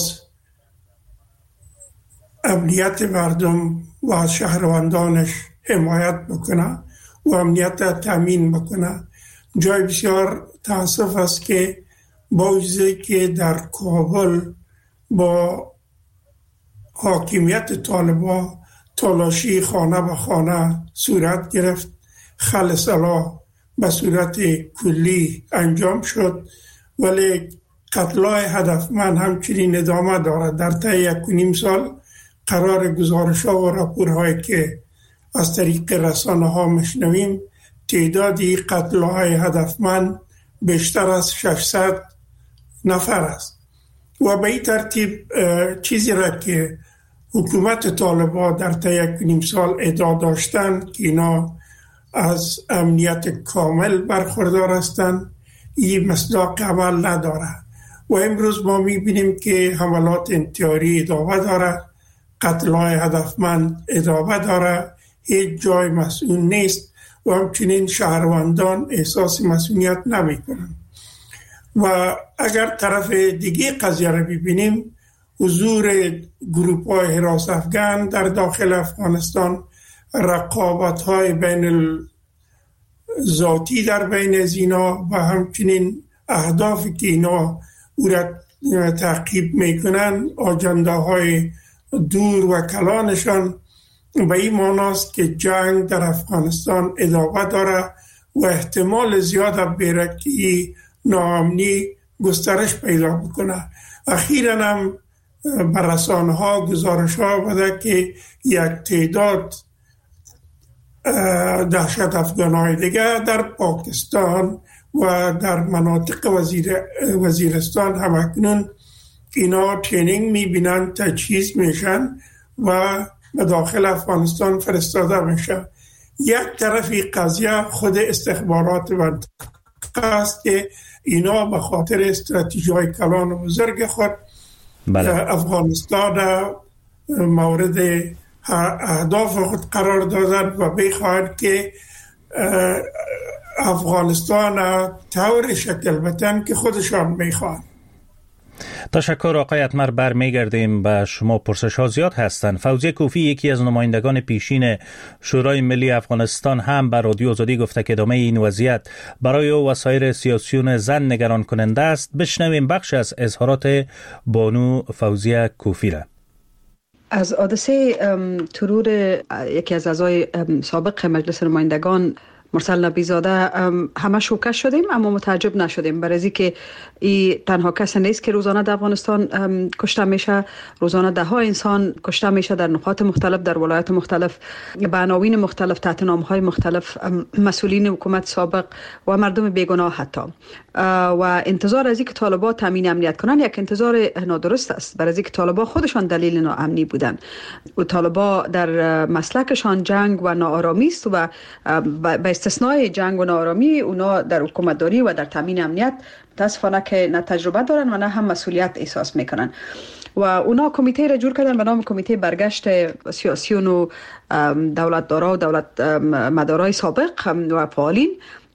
امنیت مردم و شهروندانش حمایت بکنه و امنیت تامین بکنه. جای بسیار تاسف است که باوجه که در کابل با حاکمیت طالبان تلاشی خانه به خانه صورت گرفت، خل سلاح به صورت کلی انجام شد، ولی قتل‌های هدفمند همچنین ادامه دارد. در طی یک و نیم سال قرار گزارش‌ها و راپورهایی که از طریق رسانه ها مشنویم تعدادی قتل‌های هدفمند بیشتر از ششصد نفر است و به این ترتیب چیزی را که حکومت طالبان در طی یک و نیم سال ادعا داشتند که اینا از امنیت کامل برخوردار هستند، این مصداق عمل نداره و امروز ما میبینیم که حملات انتحاری ادامه داره، قتل‌های هدفمند ادامه داره، هیچ جای مسئول نیست و همچنین شهروندان احساس مسئولیت نمی کنند. و اگر طرف دیگه قضیه را ببینیم، حضور گروپ های حراس افغان در داخل افغانستان، رقابت های بین ذاتی در بین از اینا و همچنین اهدافی که اینا او را تعقیب میکنن، آجنده های دور و کلانشان به این معناست که جنگ در افغانستان ادامه داره و احتمال زیاد بیره که ناامنی گسترش پیدا بکنه. اخیراً هم بر رسانه ها گزارش ها بوده که یک تعداد دهشت افغان‌های دیگه در پاکستان و در مناطق وزیر وزیرستان هم اکنون اینا ترینینگ میبینن، تجهیز میشن و به داخل افغانستان فرستاده میشن. یک طرفی قضیه خود استخبارات منطقه است که اینا به خاطر استراتژی های کلان و بزرگ خود بله. افغانستان مورد اهداف خود قرار دادن و بخواهند که افغانستان طور شکل بدن که خودشان میخوان. تشکر آقای قطمر. برمیگردیم به شما. پرسش ها زیاد هستند. فوزیه کوفی، یکی از نمایندگان پیشین شورای ملی افغانستان، هم بر رادیو آزادی گفته که ادامه این وضعیت برای او و سایر سیاسیون زن نگران کننده است. بشنویم بخش از اظهارات بانو فوزیه کوفی را. از حادثه ترور یکی از اعضای سابق مجلس نمایندگان مرسل نبیزاده همه شوکه شدیم، اما متعجب نشدیم، برای از که این تنها کسی نیست که روزانه در افغانستان کشته میشه. روزانه ده ها انسان کشته میشه در نقاط مختلف، در ولایات مختلف، به عناوین مختلف، تحت نام‌های مختلف، مسئولین حکومت سابق و مردم بیگناه حتی. و انتظار از اینکه طالبان تامین امنیت کنن یک انتظار نادرست است، برای اینکه طالبان خودشان دلیل ناامنی بودن و طالبان در مسلکشان جنگ و ناآرامی است و به استثنای جنگ و ناآرامی اونا در حکومتداری و در تامین امنیت متاسفانه که نه تجربه دارن و نه هم مسئولیت احساس میکنن و اونا کمیته را جور کردن به نام کمیته برگشت سیاسیون و دولتدارا و دولت مدارای سابق و فعالین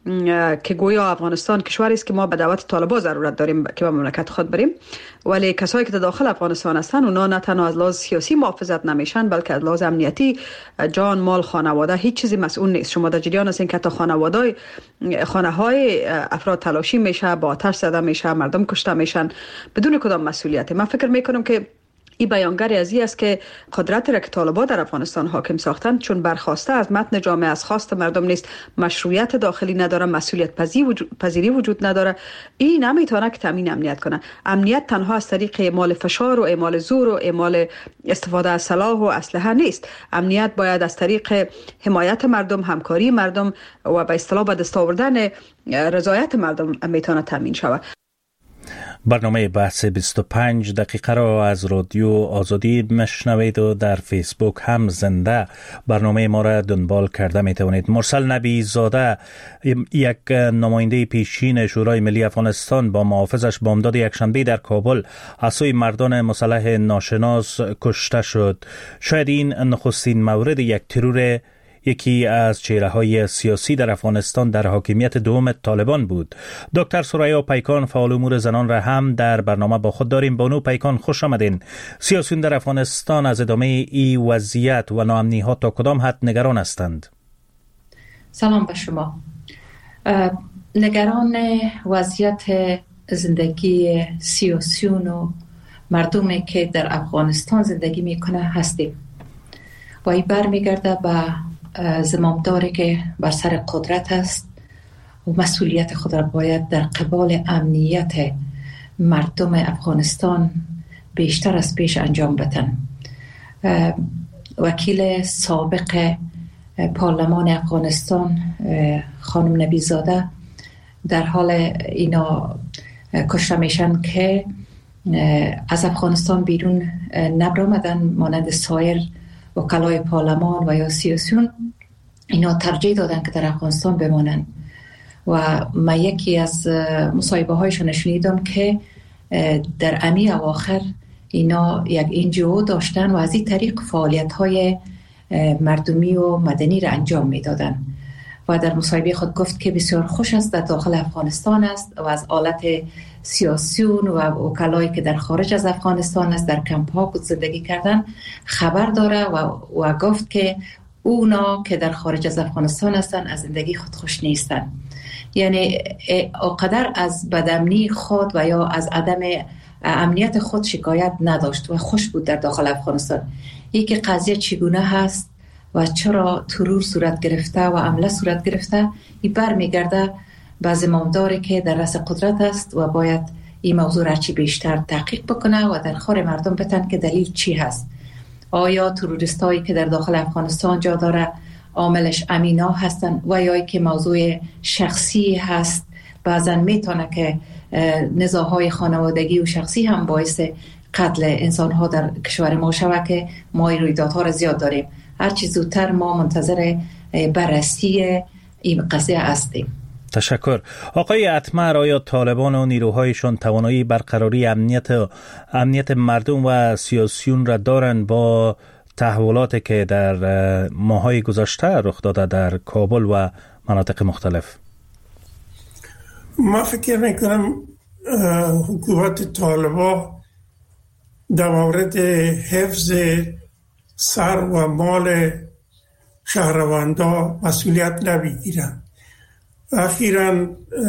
که گویا افغانستان کشوری است که ما به دعوت طالبان ضرورت داریم که به مملکت خود بریم، ولی کسایی که در داخل افغانستان هستند اونا نه تنها از لحاظ سیاسی محافظت نمیشن بلکه از لحاظ امنیتی جان مال خانواده هیچ چیزی مسئول نیست. شما در جریان هستین که تا خانواده خانه های افراد تلاشی میشه، با آتش زده میشه، مردم کشته میشن بدون کدام مسئولیتی. من فکر میکنم که این بیانگری از این است که قدرت را که طالبان در افغانستان حاکم ساختند چون برخواسته از متن جامعه، از خواست مردم نیست، مشروعیت داخلی نداره، مسئولیت پذیری وجود نداره، این نمیتونه که تامین امنیت کنه. امنیت تنها از طریق اعمال فشار و اعمال زور و اعمال استفاده از سلاح و اسلحه نیست. امنیت باید از طریق حمایت مردم، همکاری مردم و به اصطلاح به دست آوردن رضایت مردم میتونه تامین شود. برنامه بحث بیست و پنج دقیقه را از رادیو آزادی مشنوید و در فیسبوک هم زنده برنامه ما را دنبال کرده می توانید. مرسل نبی زاده، یک نماینده پیشین شورای ملی افغانستان، با محافظش بامداد یکشنبه در کابل از سوی مردان مسلح ناشناس کشته شد. شاید این نخستین مورد یک ترور یکی از چهره‌های سیاسی در افغانستان در حاکمیت دوم طالبان بود. دکتر سریا پیکان، فعال امور زنان را هم در برنامه با خود داریم. بانو پیکان، خوش آمدین. سیاسیون در افغانستان از ادامه این وضعیت و ناامنی‌ها تا کدام حد نگران هستند؟ سلام به شما. نگران وضعیت زندگی سیاسیون و مردمی که در افغانستان زندگی میکنه هستیم و این برمیگرده به زمامداری که بر سر قدرت است و مسئولیت خود را باید در قبال امنیت مردم افغانستان بیشتر از پیش انجام بدن. وکیل سابق پارلمان افغانستان خانم نبی زاده در حال اینا کشته میشن که از افغانستان بیرون نبرآمدن، مانند سایر وکلای پارلمان و یا سیاسیون اینا ترجیح دادن که در افغانستان بمانن. و من یکی از مصاحبه هایشون شنیدم که در امی اواخر اینا یک انجیو داشتن و از این طریق فعالیت های مردمی و مدنی را انجام میدادن و در مصاحبه خود گفت که بسیار خوش است در داخل افغانستان است و از حالت سیاسیون و وکلایی که در خارج از افغانستان است در کمپ ها بود زندگی کردن خبر داره و, و گفت که اونا که در خارج از افغانستان هستن از زندگی خود خوش نیستن. یعنی اقدر از بدامنی خود و یا از عدم امنیت خود شکایت نداشت و خوش بود در داخل افغانستان. یکی قضیه چگونه هست و چرا ترور صورت گرفته و عمله صورت گرفته، این برمیگرده به زمامداری که در رأس قدرت است و باید این موضوع را چی بیشتر تحقیق بکنه و در خور مردم بتن که دلیل چی هست. آیا تروریست هایی که در داخل افغانستان جا داره عاملش امینا هستن و یا که موضوع شخصی هست، بعضا میتونه که نزاعهای خانوادگی و شخصی هم باعث قتل انسان ها در کشور ما شود که ما رویدادها را زیاد داریم. هرچی زودتر ما منتظر بررسی این قضیه هستیم. تشکر. آقای اتمر، آیا طالبان و نیروهایشان توانایی برقراری امنیت امنیت مردم و سیاسیون را دارند با تحولاتی که در ماهای گذشته رخ داده در کابل و مناطق مختلف؟ ما فکر میکنم حکومت طالبان در مورد حفظ سر و مال شهروندان مسئولیت نمیگیرن. اخیراً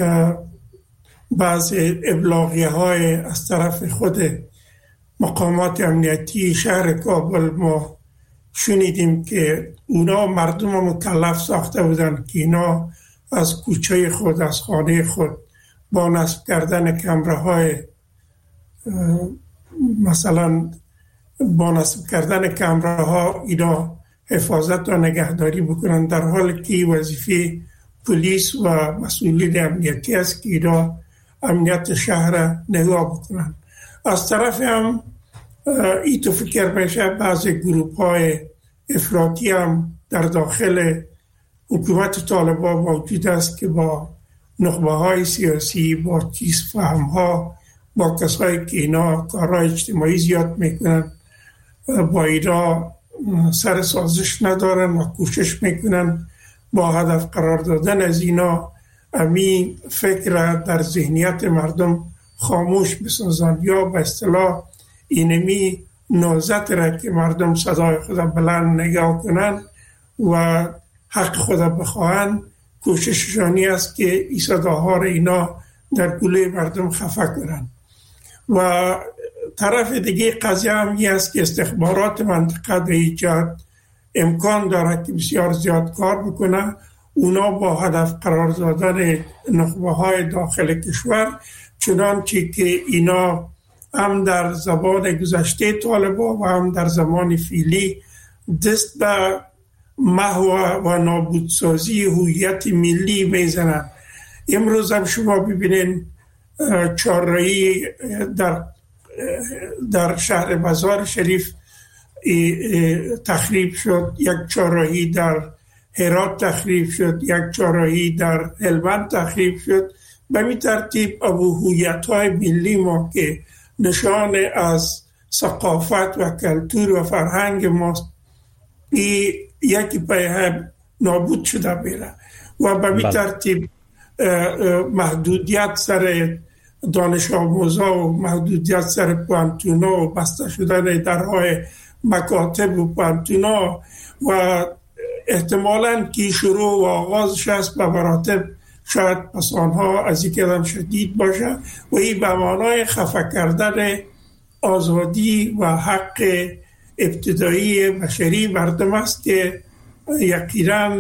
بعض ابلاغیه های از طرف خود مقامات امنیتی شهر کابل ما شنیدیم که اونا مردم مکلف ساخته بودن که اینا از کوچه خود، از خانه خود با نصب کردن کمره های مثلا با نصب کردن کمره ها اینا حفاظت و نگهداری بکنن، در حالی که وظیفه پلیس و مسئولین امنیتی است که اینا امنیت شهر نگاه بکنن. از طرف هم ای تو فکر میشه بعض گروپ های افراطی هم در داخل حکومت طالبان موجود است که با نخبه های سیاسی، با چیز فهم ها، با کسایی که اینا کارهای اجتماعی زیاد میکنن با اینا سر سازش ندارن و کوشش میکنن با هدف قرار دادن از اینا امی فکر در ذهنیت مردم خاموش بسازند یا به اصطلاح اینمی نوزت را که مردم صدای خود بلند نگاه کنند و حق خود بخواهند، کوشششانی است که این صداها را اینا در گلوی مردم خفه کنند. و طرف دیگه قضیه هم این است که استخبارات منطقه در این جهت امکان داره که بسیار زیاد کار بکنه. اونا با هدف قرار دادن نخبه های داخل کشور، چنانچه که اینا هم در زمان گذشته طالبان و هم در زمان فعلی دست به محو و نابودسازی هویت ملی میزنند. امروز هم شما ببینین چهارراهی در در شهر مزار شریف تخریب شد، یک چهارراهی در هرات تخریب شد، یک چهارراهی در هلمند تخریب شد. به می ترتیب ابو هویت‌های ملی ما که نشان از ثقافت و کلتور و فرهنگ ماست، یکی پای هم نابود شده بیره و به می ترتیب محدودیت سر دانش آموزا و محدودیت سر پانتونا و بسته شدن درهای مکاتب و پانتونا و احتمالاً که شروع و آغازش است به مراتب شاید پسانها از یک قدم شدید باشه و این به معنای خفه کردن آزادی و حق ابتدایی بشری مردم است که یقینا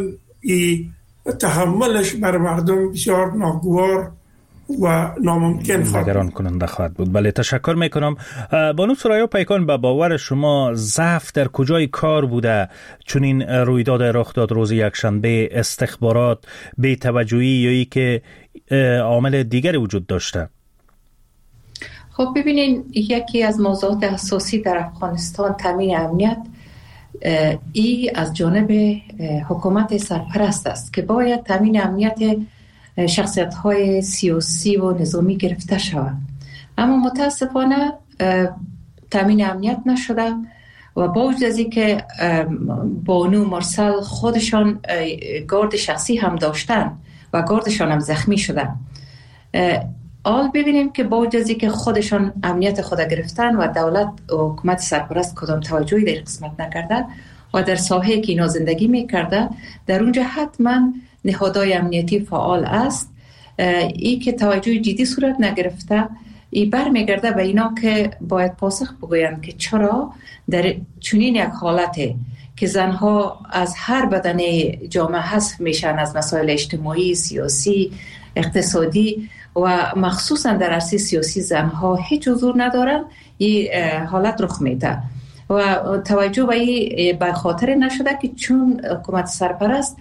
تحملش بر مردم بسیار ناگوار و ناممکن خواهد نگران کننده خواهد بود. بله، تشکر میکنم. بانو سرایا پیکان، به باور شما ضعف در کجای کار بوده چون این رویداد رخ داد روز یکشنبه؟ استخبارات، بی توجهی یا ای که عامل دیگری وجود داشته؟ خب ببینین، یکی از موضوعات اساسی در افغانستان تامین امنیت ای از جانب حکومت سرپرست است که باید تامین امنیت شخصیت‌های سیاسی و نظامی گرفته شود، اما متاسفانه تامین امنیت نشده و با وجود از اینکه بانو مرسل خودشان گارد شخصی هم داشتن و گاردشان هم زخمی شدن. حال ببینیم که با وجود از اینکه خودشان امنیت خود گرفتن و دولت و حکومت سرپرست کدام توجهی در قسمت نکرده و در ساحه‌ای که اینا زندگی میکرده در اونجا حتما نهادهای امنیتی فعال است. ای که توجه جدی صورت نگرفته، ای برمیگرده به اینا که باید پاسخ بگویند که چرا در چنین یک حالته که زنها از هر بدن جامعه حذف میشن، از مسائل اجتماعی، سیاسی، اقتصادی و مخصوصا در عرصه سیاسی زنها هیچ حضور ندارن، این حالت رخ میده و توجه به این به خاطر نشده که چون حکومت سرپرست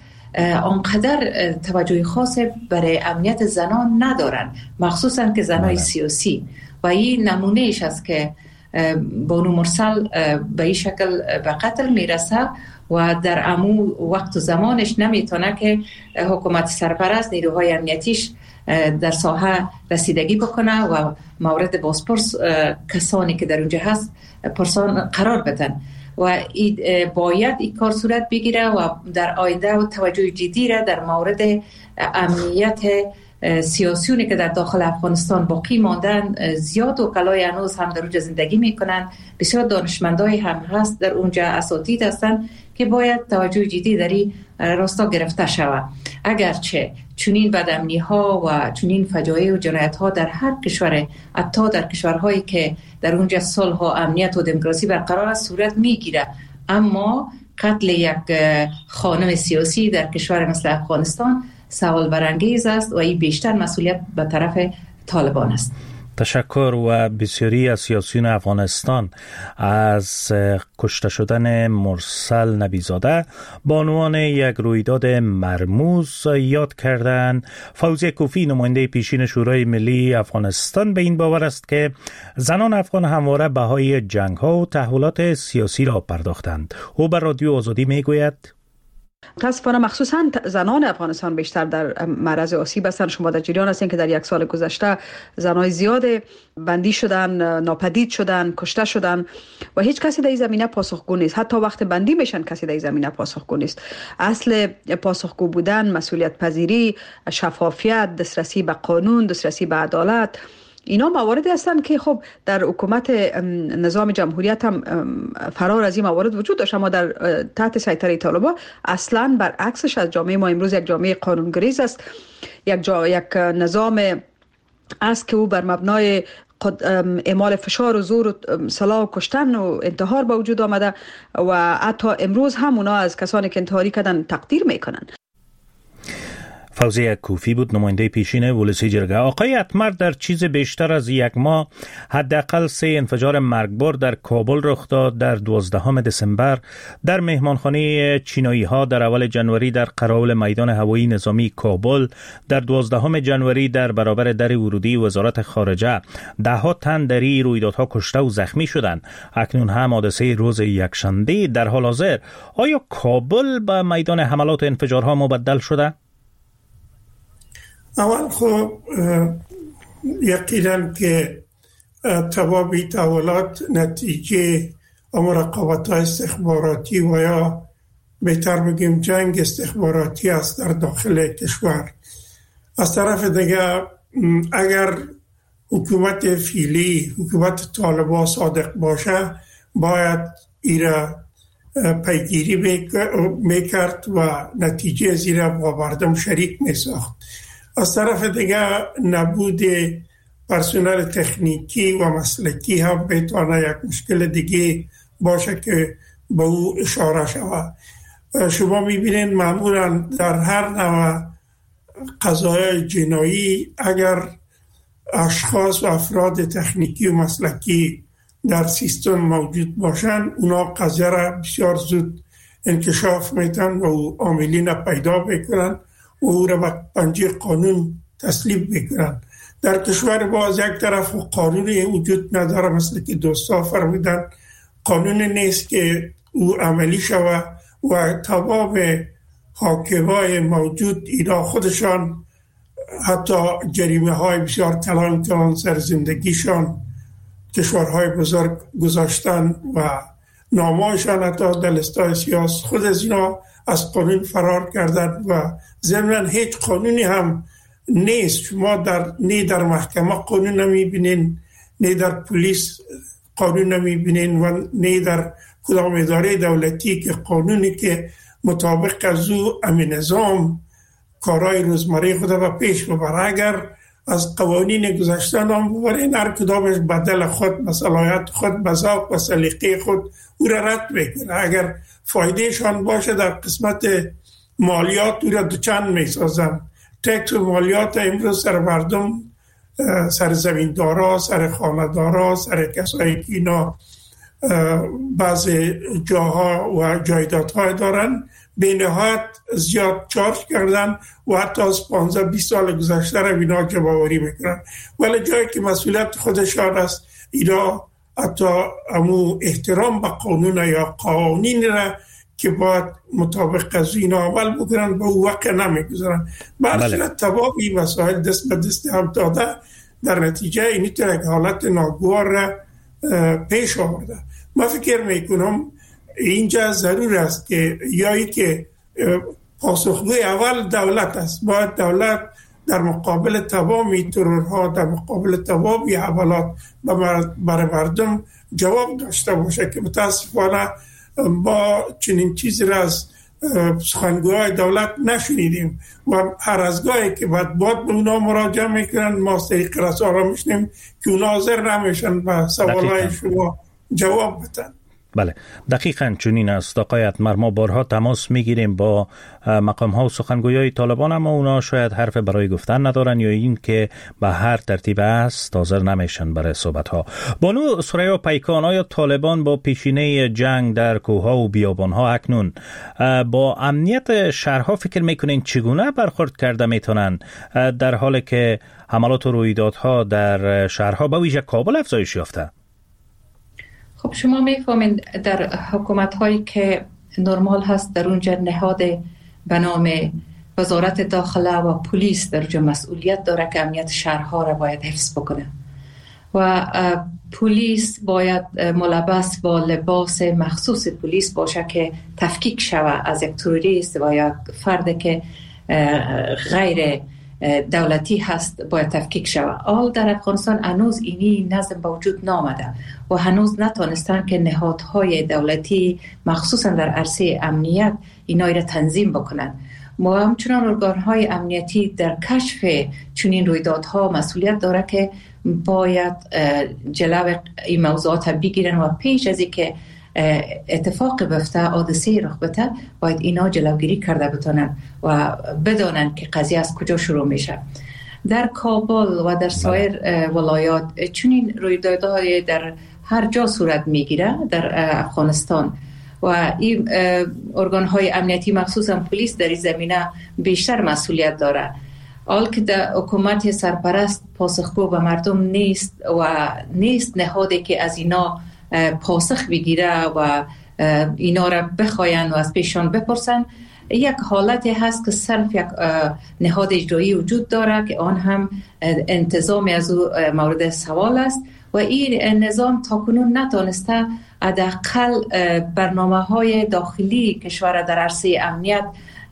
آنقدر توجه خاص برای امنیت زنان ندارن، مخصوصا که زنای سیاسی، و این نمونه ایش است که بانو مرسل به این شکل به قتل میرسه و در امو وقت و زمانش نمیتونه که حکومت سرپرست نیروهای امنیتیش در ساحه رسیدگی بکنه و مورد بازپرس کسانی که در اونجا هست پرسان قرار بدن و باید این کار صورت بگیره و در آینده و توجه جدی را در مورد امنیت سیاسیونی که در داخل افغانستان باقی ماندن. زیاد وکلای هنوز هم در اونجا زندگی میکنن، بسیار دانشمندای هم هست در اونجا، اساتید هستن که باید توجه جدی در این راستا گرفته شود. اگرچه چنین بدامنی ها و چنین فجایع و جنایت ها در هر کشور، حتی در کشورهایی که در اونجا صلح و امنیت و دموکراسی برقرار است صورت میگیره، اما قتل یک خانم سیاسی در کشور مثل افغانستان سوال برانگیز است و این بیشتر مسئولیت به طرف طالبان است. تشکر. و بسیاری از سیاسیون افغانستان از کشته شدن مرسل نبیزاده به عنوان یک رویداد مرموز یاد کردند. فوزی کوفی، نماینده پیشین شورای ملی افغانستان، به این باور است که زنان افغان همواره بهای جنگ‌ها و تحولات سیاسی را پرداختند. او بر رادیو آزادی میگوید: متاسفانه مخصوصا زنان افغانستان بیشتر در معرض آسیب هستند. شما در جریان هستین که در یک سال گذشته زنای زیاد بندی شدن، ناپدید شدن، کشته شدن و هیچ کسی در این زمینه پاسخگو نیست. حتی وقت بندی میشن کسی در این زمینه پاسخگو نیست. اصل پاسخگو بودن، مسئولیت پذیری، شفافیت، دسترسی به قانون، دسترسی به عدالت، اینا مواردی هستند که خب در حکومت نظام جمهوریت هم فرار از این موارد وجود داشت، اما در تحت سیطره طالبان اصلا برعکسش از جامعه ما امروز یک جامعه قانونگریز است، یک جا یک نظام است که او بر مبنای اعمال فشار و زور و سلاح و کشتن و انتحار به وجود آمده و حتی امروز هم اونا از کسانی که انتحاری کردن تقدیر میکنن. فوزیه کوفی بود، نماینده پیشین ولسی جرگه. آقای اتمر، در چیز بیشتر از یک ماه حداقل سه انفجار مرگبار در کابل رخ داد. در دوازدهم دسامبر در مهمانخانه چینایی ها در اول جنوری در قراول میدان هوایی نظامی کابل، در دوازدهم جنوری در برابر در ورودی وزارت خارجه ده ها تن در این رویدادها کشته و زخمی شدند. اکنون هم حادثه روز یکشنبه. در حال حاضر آیا کابل به میدان حملات و انفجارها مبدل شده؟ اول خب یقینا که تبابی تحولات نتیجه مراقبت های استخباراتی و یا بهتر بگیم جنگ استخباراتی است در داخل کشور. از طرف دیگر اگر حکومت فعلی، حکومت طالبان صادق باشه، باید ایرا پیگیری میکرد و نتیجه زیرا با مردم شریک میساخت. از طرف دیگر نبود پرسنل تکنیکی و مسلکی هم بتونه یک مشکل دیگه باشه که به او اشاره شود. شما میبینید معمولا در هر نوع قضایای جنایی اگر اشخاص و افراد تکنیکی و مسلکی در سیستم موجود باشند، اونا قضیه را بسیار زود انکشاف میتن و عاملین پیدا بکنن و او را به پنجه قانون تسلیم بکنن. در کشور باز یک طرف قانونی وجود نداره، مثل که دوستا فرمودن قانون نیست که او عملی شود و تمام حاکمای موجود اینا خودشان حتی جریمه های بسیار کلان کلان سر زندگیشان کشورهای بزرگ گذاشتن و نامایشان حتی در لستای سیاست خود از اینا از قانون فرار کردن و ضمناً هیچ قانونی هم نیست. شما در نه در محکمه قانون نمیبینین، نه در پلیس قانون نمیبینین و نه در کدام اداره دولتی که قانونی که مطابق از او امین نظام کارهای روزمره خود و پیش ببره. اگر از قوانین گذشته نام ببرین، هر کدامش بدل خود، صلاحیت خود، بذاق و سلیقه خود او را رد بکنه. اگر فایدهشان باشه در قسمت مالیات او را دوچند می سازن. تکس و مالیات امروز سر مردم، سر زمیندارا، سر خانه‌دارا، سر کسایی که اینا بعض جاها و جایدادهای دارن به نهایت زیاد چارج کردن و حتی از پانزده بیست سال گذشته را اینا جمع‌آوری میکنن. ولی جایی که مسئولیت خودشان است، اینا حتی امو احترام به قانون یا قوانین را که باید مطابق از اینا عمل بکنن به او وقت نمیگذارن. برای تبابی مسائل دست به دست هم داده، در نتیجه اینی تو یک حالت ناگوار را پیش آورده. من فکر میکنم اینجا ضرور است که یایی که پاسخگوی اول دولت است، باید دولت در مقابل تمامی ترورها، در مقابل تمامی حملات برای مردم جواب داشته باشه که متاسفانه ما چنین چیزی را از سخنگوهای دولت نشنیدیم و هر از گاهی که بعد باید به اونا مراجعه میکنن ما از طریق رسانه را میشنیم که اونا حاضر نمیشن به سوالای شما جواب بدن. بله، دقیقاً چنین است آقای اتمر. ما بارها تماس میگیریم با مقام ها و سخنگویای طالبان، اما اونا شاید حرف برای گفتن ندارن یا این که به هر ترتیب است حاضر نمیشن برای صحبت ها. بانو سریا پیکان، آیا طالبان با پیشینه جنگ در کوهها و بیابان ها اکنون با امنیت شهرها فکر میکنین چگونه برخورد کرده میتونن در حالی که حملات و رویدادها در شهرها به ویژه کابل افزایش یافته؟ خب شما میفهمید در حکومت هایی که نرمال هست در اونجا نهاد به نام وزارت داخله و پلیس در اونجا مسئولیت داره که امنیت شهرها را باید حفظ بکنه و پلیس باید ملبس با لباس مخصوص پلیس باشه که تفکیک شود از یک تروریست و یک فرد که غیر دولتی هست باید تفکیک شود. آل در افغانستان هنوز اینی نظم به وجود نامده و هنوز نتانستن که نهادهای دولتی مخصوصا در عرصه امنیت اینایی را تنظیم بکنن. ما همچنان ارگانهای امنیتی در کشف چنین رویدادها مسئولیت داره که باید جلو این موضوعات بگیرن و پیش از اینکه اتفاق بیفته، حادثه رخ بده، باید اینا جلوگیری کرده بتونن و بدانن که قضیه از کجا شروع میشه. در کابل و در سایر ولایات چنین رویدادهای در هر جا صورت میگیره در افغانستان و این ارگانهای امنیتی مخصوصا پلیس در این زمینه بیشتر مسئولیت داره. حال که در حکومت سرپرست پاسخگو به مردم نیست و نیست نهادی که از اینا پاسخ بگیره و اینا را بخواین و از پیشان بپرسن، یک حالتی هست که صرف یک نهاد اجرایی وجود داره که آن هم انتظام از او مورد سوال است و این نظام تاکنون نتانسته حداقل برنامه‌های داخلی کشور در عرصه امنیت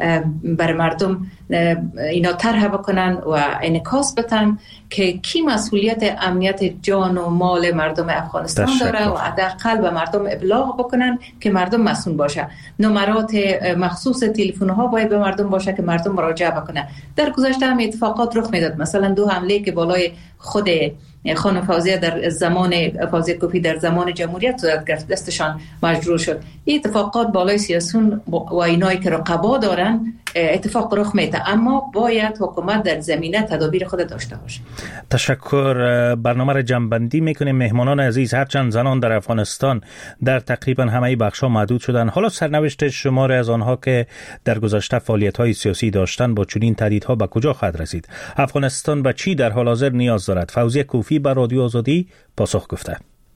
بر مردم اینا طرح بکنن و انعکاس بدن که کی مسئولیت امنیت جان و مال مردم افغانستان داره و حداقل به مردم ابلاغ بکنن که مردم مسئول باشه. نمرات مخصوص تلفن‌ها باید به مردم باشه که مردم مراجعه بکنن. در گذشته هم اتفاقات رخ میداد، مثلا دو حمله که بالای خود خانم فوزیه در زمان فوزیه کوفی در زمان جمهوریت صورت گرفت، دستشان مجروح شد. این اتفاقات بالای سیاسیون و اینایی که رقبا دارن اتفاق رخ میده، اما باید حکومت در زمینه تدابیر خود داشته باشه. تشکر. برنامه را جمع‌بندی میکنیم. مهمانان عزیز، هرچند زنان در افغانستان در تقریبا همه بخش‌ها محدود شدن، حالا سرنوشت شمار از آنها که در گذشته فعالیت‌های سیاسی داشتن با چنین تهدیدها به کجا خواهد رسید؟ افغانستان به چی در حال حاضر نیاز دارد؟ فوزیه کوفی به رادیو آزادی پاسخ گفته.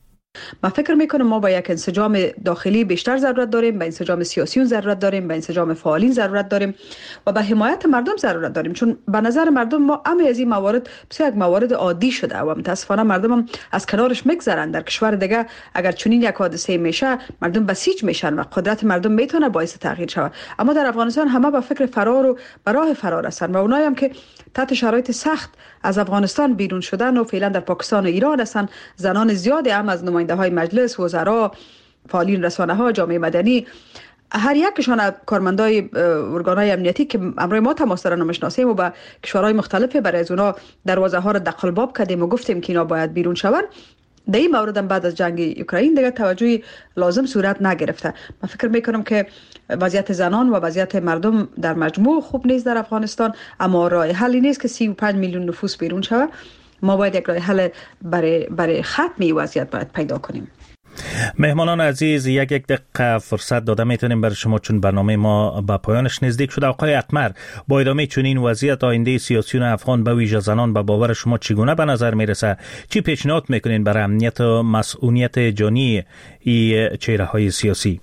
من فکر میکنم ما با یک انسجام داخلی بیشتر ضرورت داریم، به انسجام سیاسیون ضرورت داریم، به انسجام فعالین ضرورت داریم و به حمایت مردم ضرورت داریم، چون به نظر مردم ما همه از این موارد بسیار یک موارد عادی شده و متاسفانه مردم هم از کنارش میگذرن. در کشور دیگه اگر چنین یک حادثه میشه مردم بسیج میشن و قدرت مردم میتونه باعث تغییر شود، اما در افغانستان همه به فکر فرار و به راه فرار هستن و اونایی هم که تحت شرایط سخت از افغانستان بیرون شدن و فعلا در پاکستان و ایران هستن، زنان زیادی هم از نماینده های مجلس، وزرا، فعالین رسانه ها، جامعه مدنی، هر یکشان کارمندای ارگانهای امنیتی که امروز ما تماس دارن و میشناسیم و با کشورهای مختلف برای از اونا دروازه ها رو دقل باب کردیم و گفتیم که اینا باید بیرون شون. در این مورد هم بعد از جنگ اوکراین دیگه توجهی لازم صورت نگرفته. من فکر میکنم که وضعیت زنان و وضعیت مردم در مجموع خوب نیست در افغانستان، اما راه حلی نیست که سی و پنج میلیون نفوس بیرون شود. ما باید یک راه حل برای برای ختم این وضعیت باید پیدا کنیم. مهمانان عزیز، یک یک دقیقه فرصت داده میتونیم برای شما چون برنامه ما به پایانش نزدیک شده. آقای اتمر، با ادامه چنین وضعیت آینده سیاسیون افغان به ویژه زنان به باور شما چگونه به نظر میرسه؟ چی پیشنهاد میکنین برای امنیت و مسئولیت جانی این چهره های سیاسی؟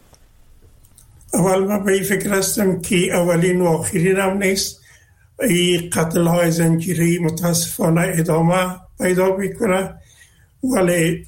اول من به این فکر هستم که اولین و آخرین هم نیست. این قتل های زنجیری متاسفانه ادامه پیدا میکنه، ولی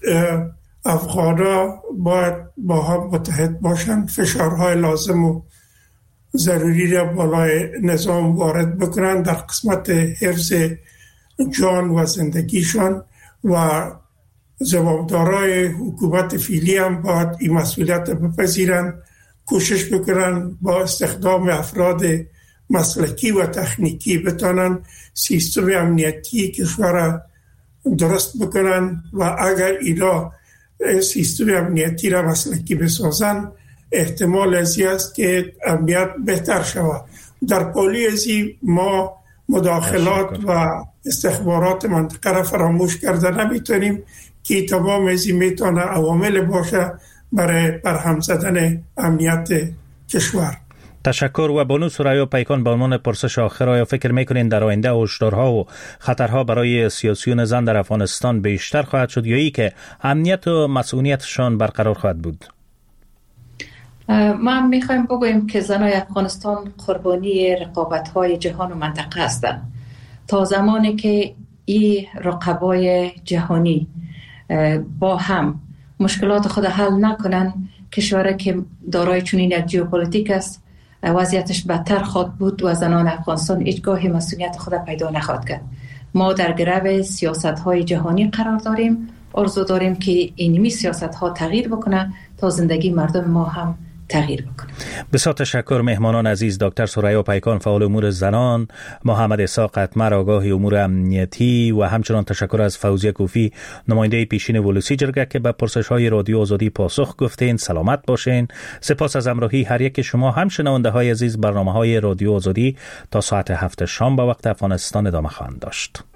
افغانا باید با هم متحد باشن، فشارهای لازم و ضروری را بالای نظام وارد بکنن در قسمت حفظ جان و زندگیشان و زمامدارای حکومت فعلی هم باید این مسئولیت بپذیرن، کوشش بکنن با استخدام افراد مسلکی و تکنیکی بتانن سیستم امنیتی کشور درست بکنن و اگر اینا سیستم امنیتی را مسلکی بسازن احتمال ازی است که امنیت بهتر شود. در پالی ازی ما مداخلات و استخبارات منطقه را فراموش کرده نمیتونیم که تمام ازی میتونه عوامل باشه برای برهم زدن امنیت کشور. تشکر. و بانو سریا پیکان، به عنوان پرسش آخر، آیا فکر میکنین در آینده هشدارها و خطرها برای سیاسیون زن در افغانستان بیشتر خواهد شد یا ای که امنیت و مسئولیتشان برقرار خواهد بود؟ ما میخوایم بگوییم که زنای افغانستان قربانی رقابت‌های جهان و منطقه هستند. تا زمانی که این رقبای جهانی با هم مشکلات خود حل نکنن، کشوری که دارای چنین یک ژئوپلیتیک است وضعیتش بدتر خواهد بود و زنان افغانستان هیچگاه مسئولیت خود پیدا نخواهد کرد. ما در گرو سیاست‌های جهانی قرار داریم. آرزو داریم که اینمی سیاست‌ها تغییر بکنه تا زندگی مردم ما هم تغییر بکنه. بسیار تشکر مهمانان عزیز. دکتر ثریا پیکان فعال امور زنان، محمد اسحاق قطمر آگاه امور امنیتی و همچنان تشکر از فوزیه کوفی نماینده پیشین ولوسی جرگه که به پرسش‌های رادیو آزادی پاسخ گفتین. سلامت باشین. سپاس از همراهی هر یک شما. هم شنونده‌های عزیز، برنامه‌های رادیو آزادی تا ساعت هفت شام به وقت افغانستان ادامه خواهند داشت.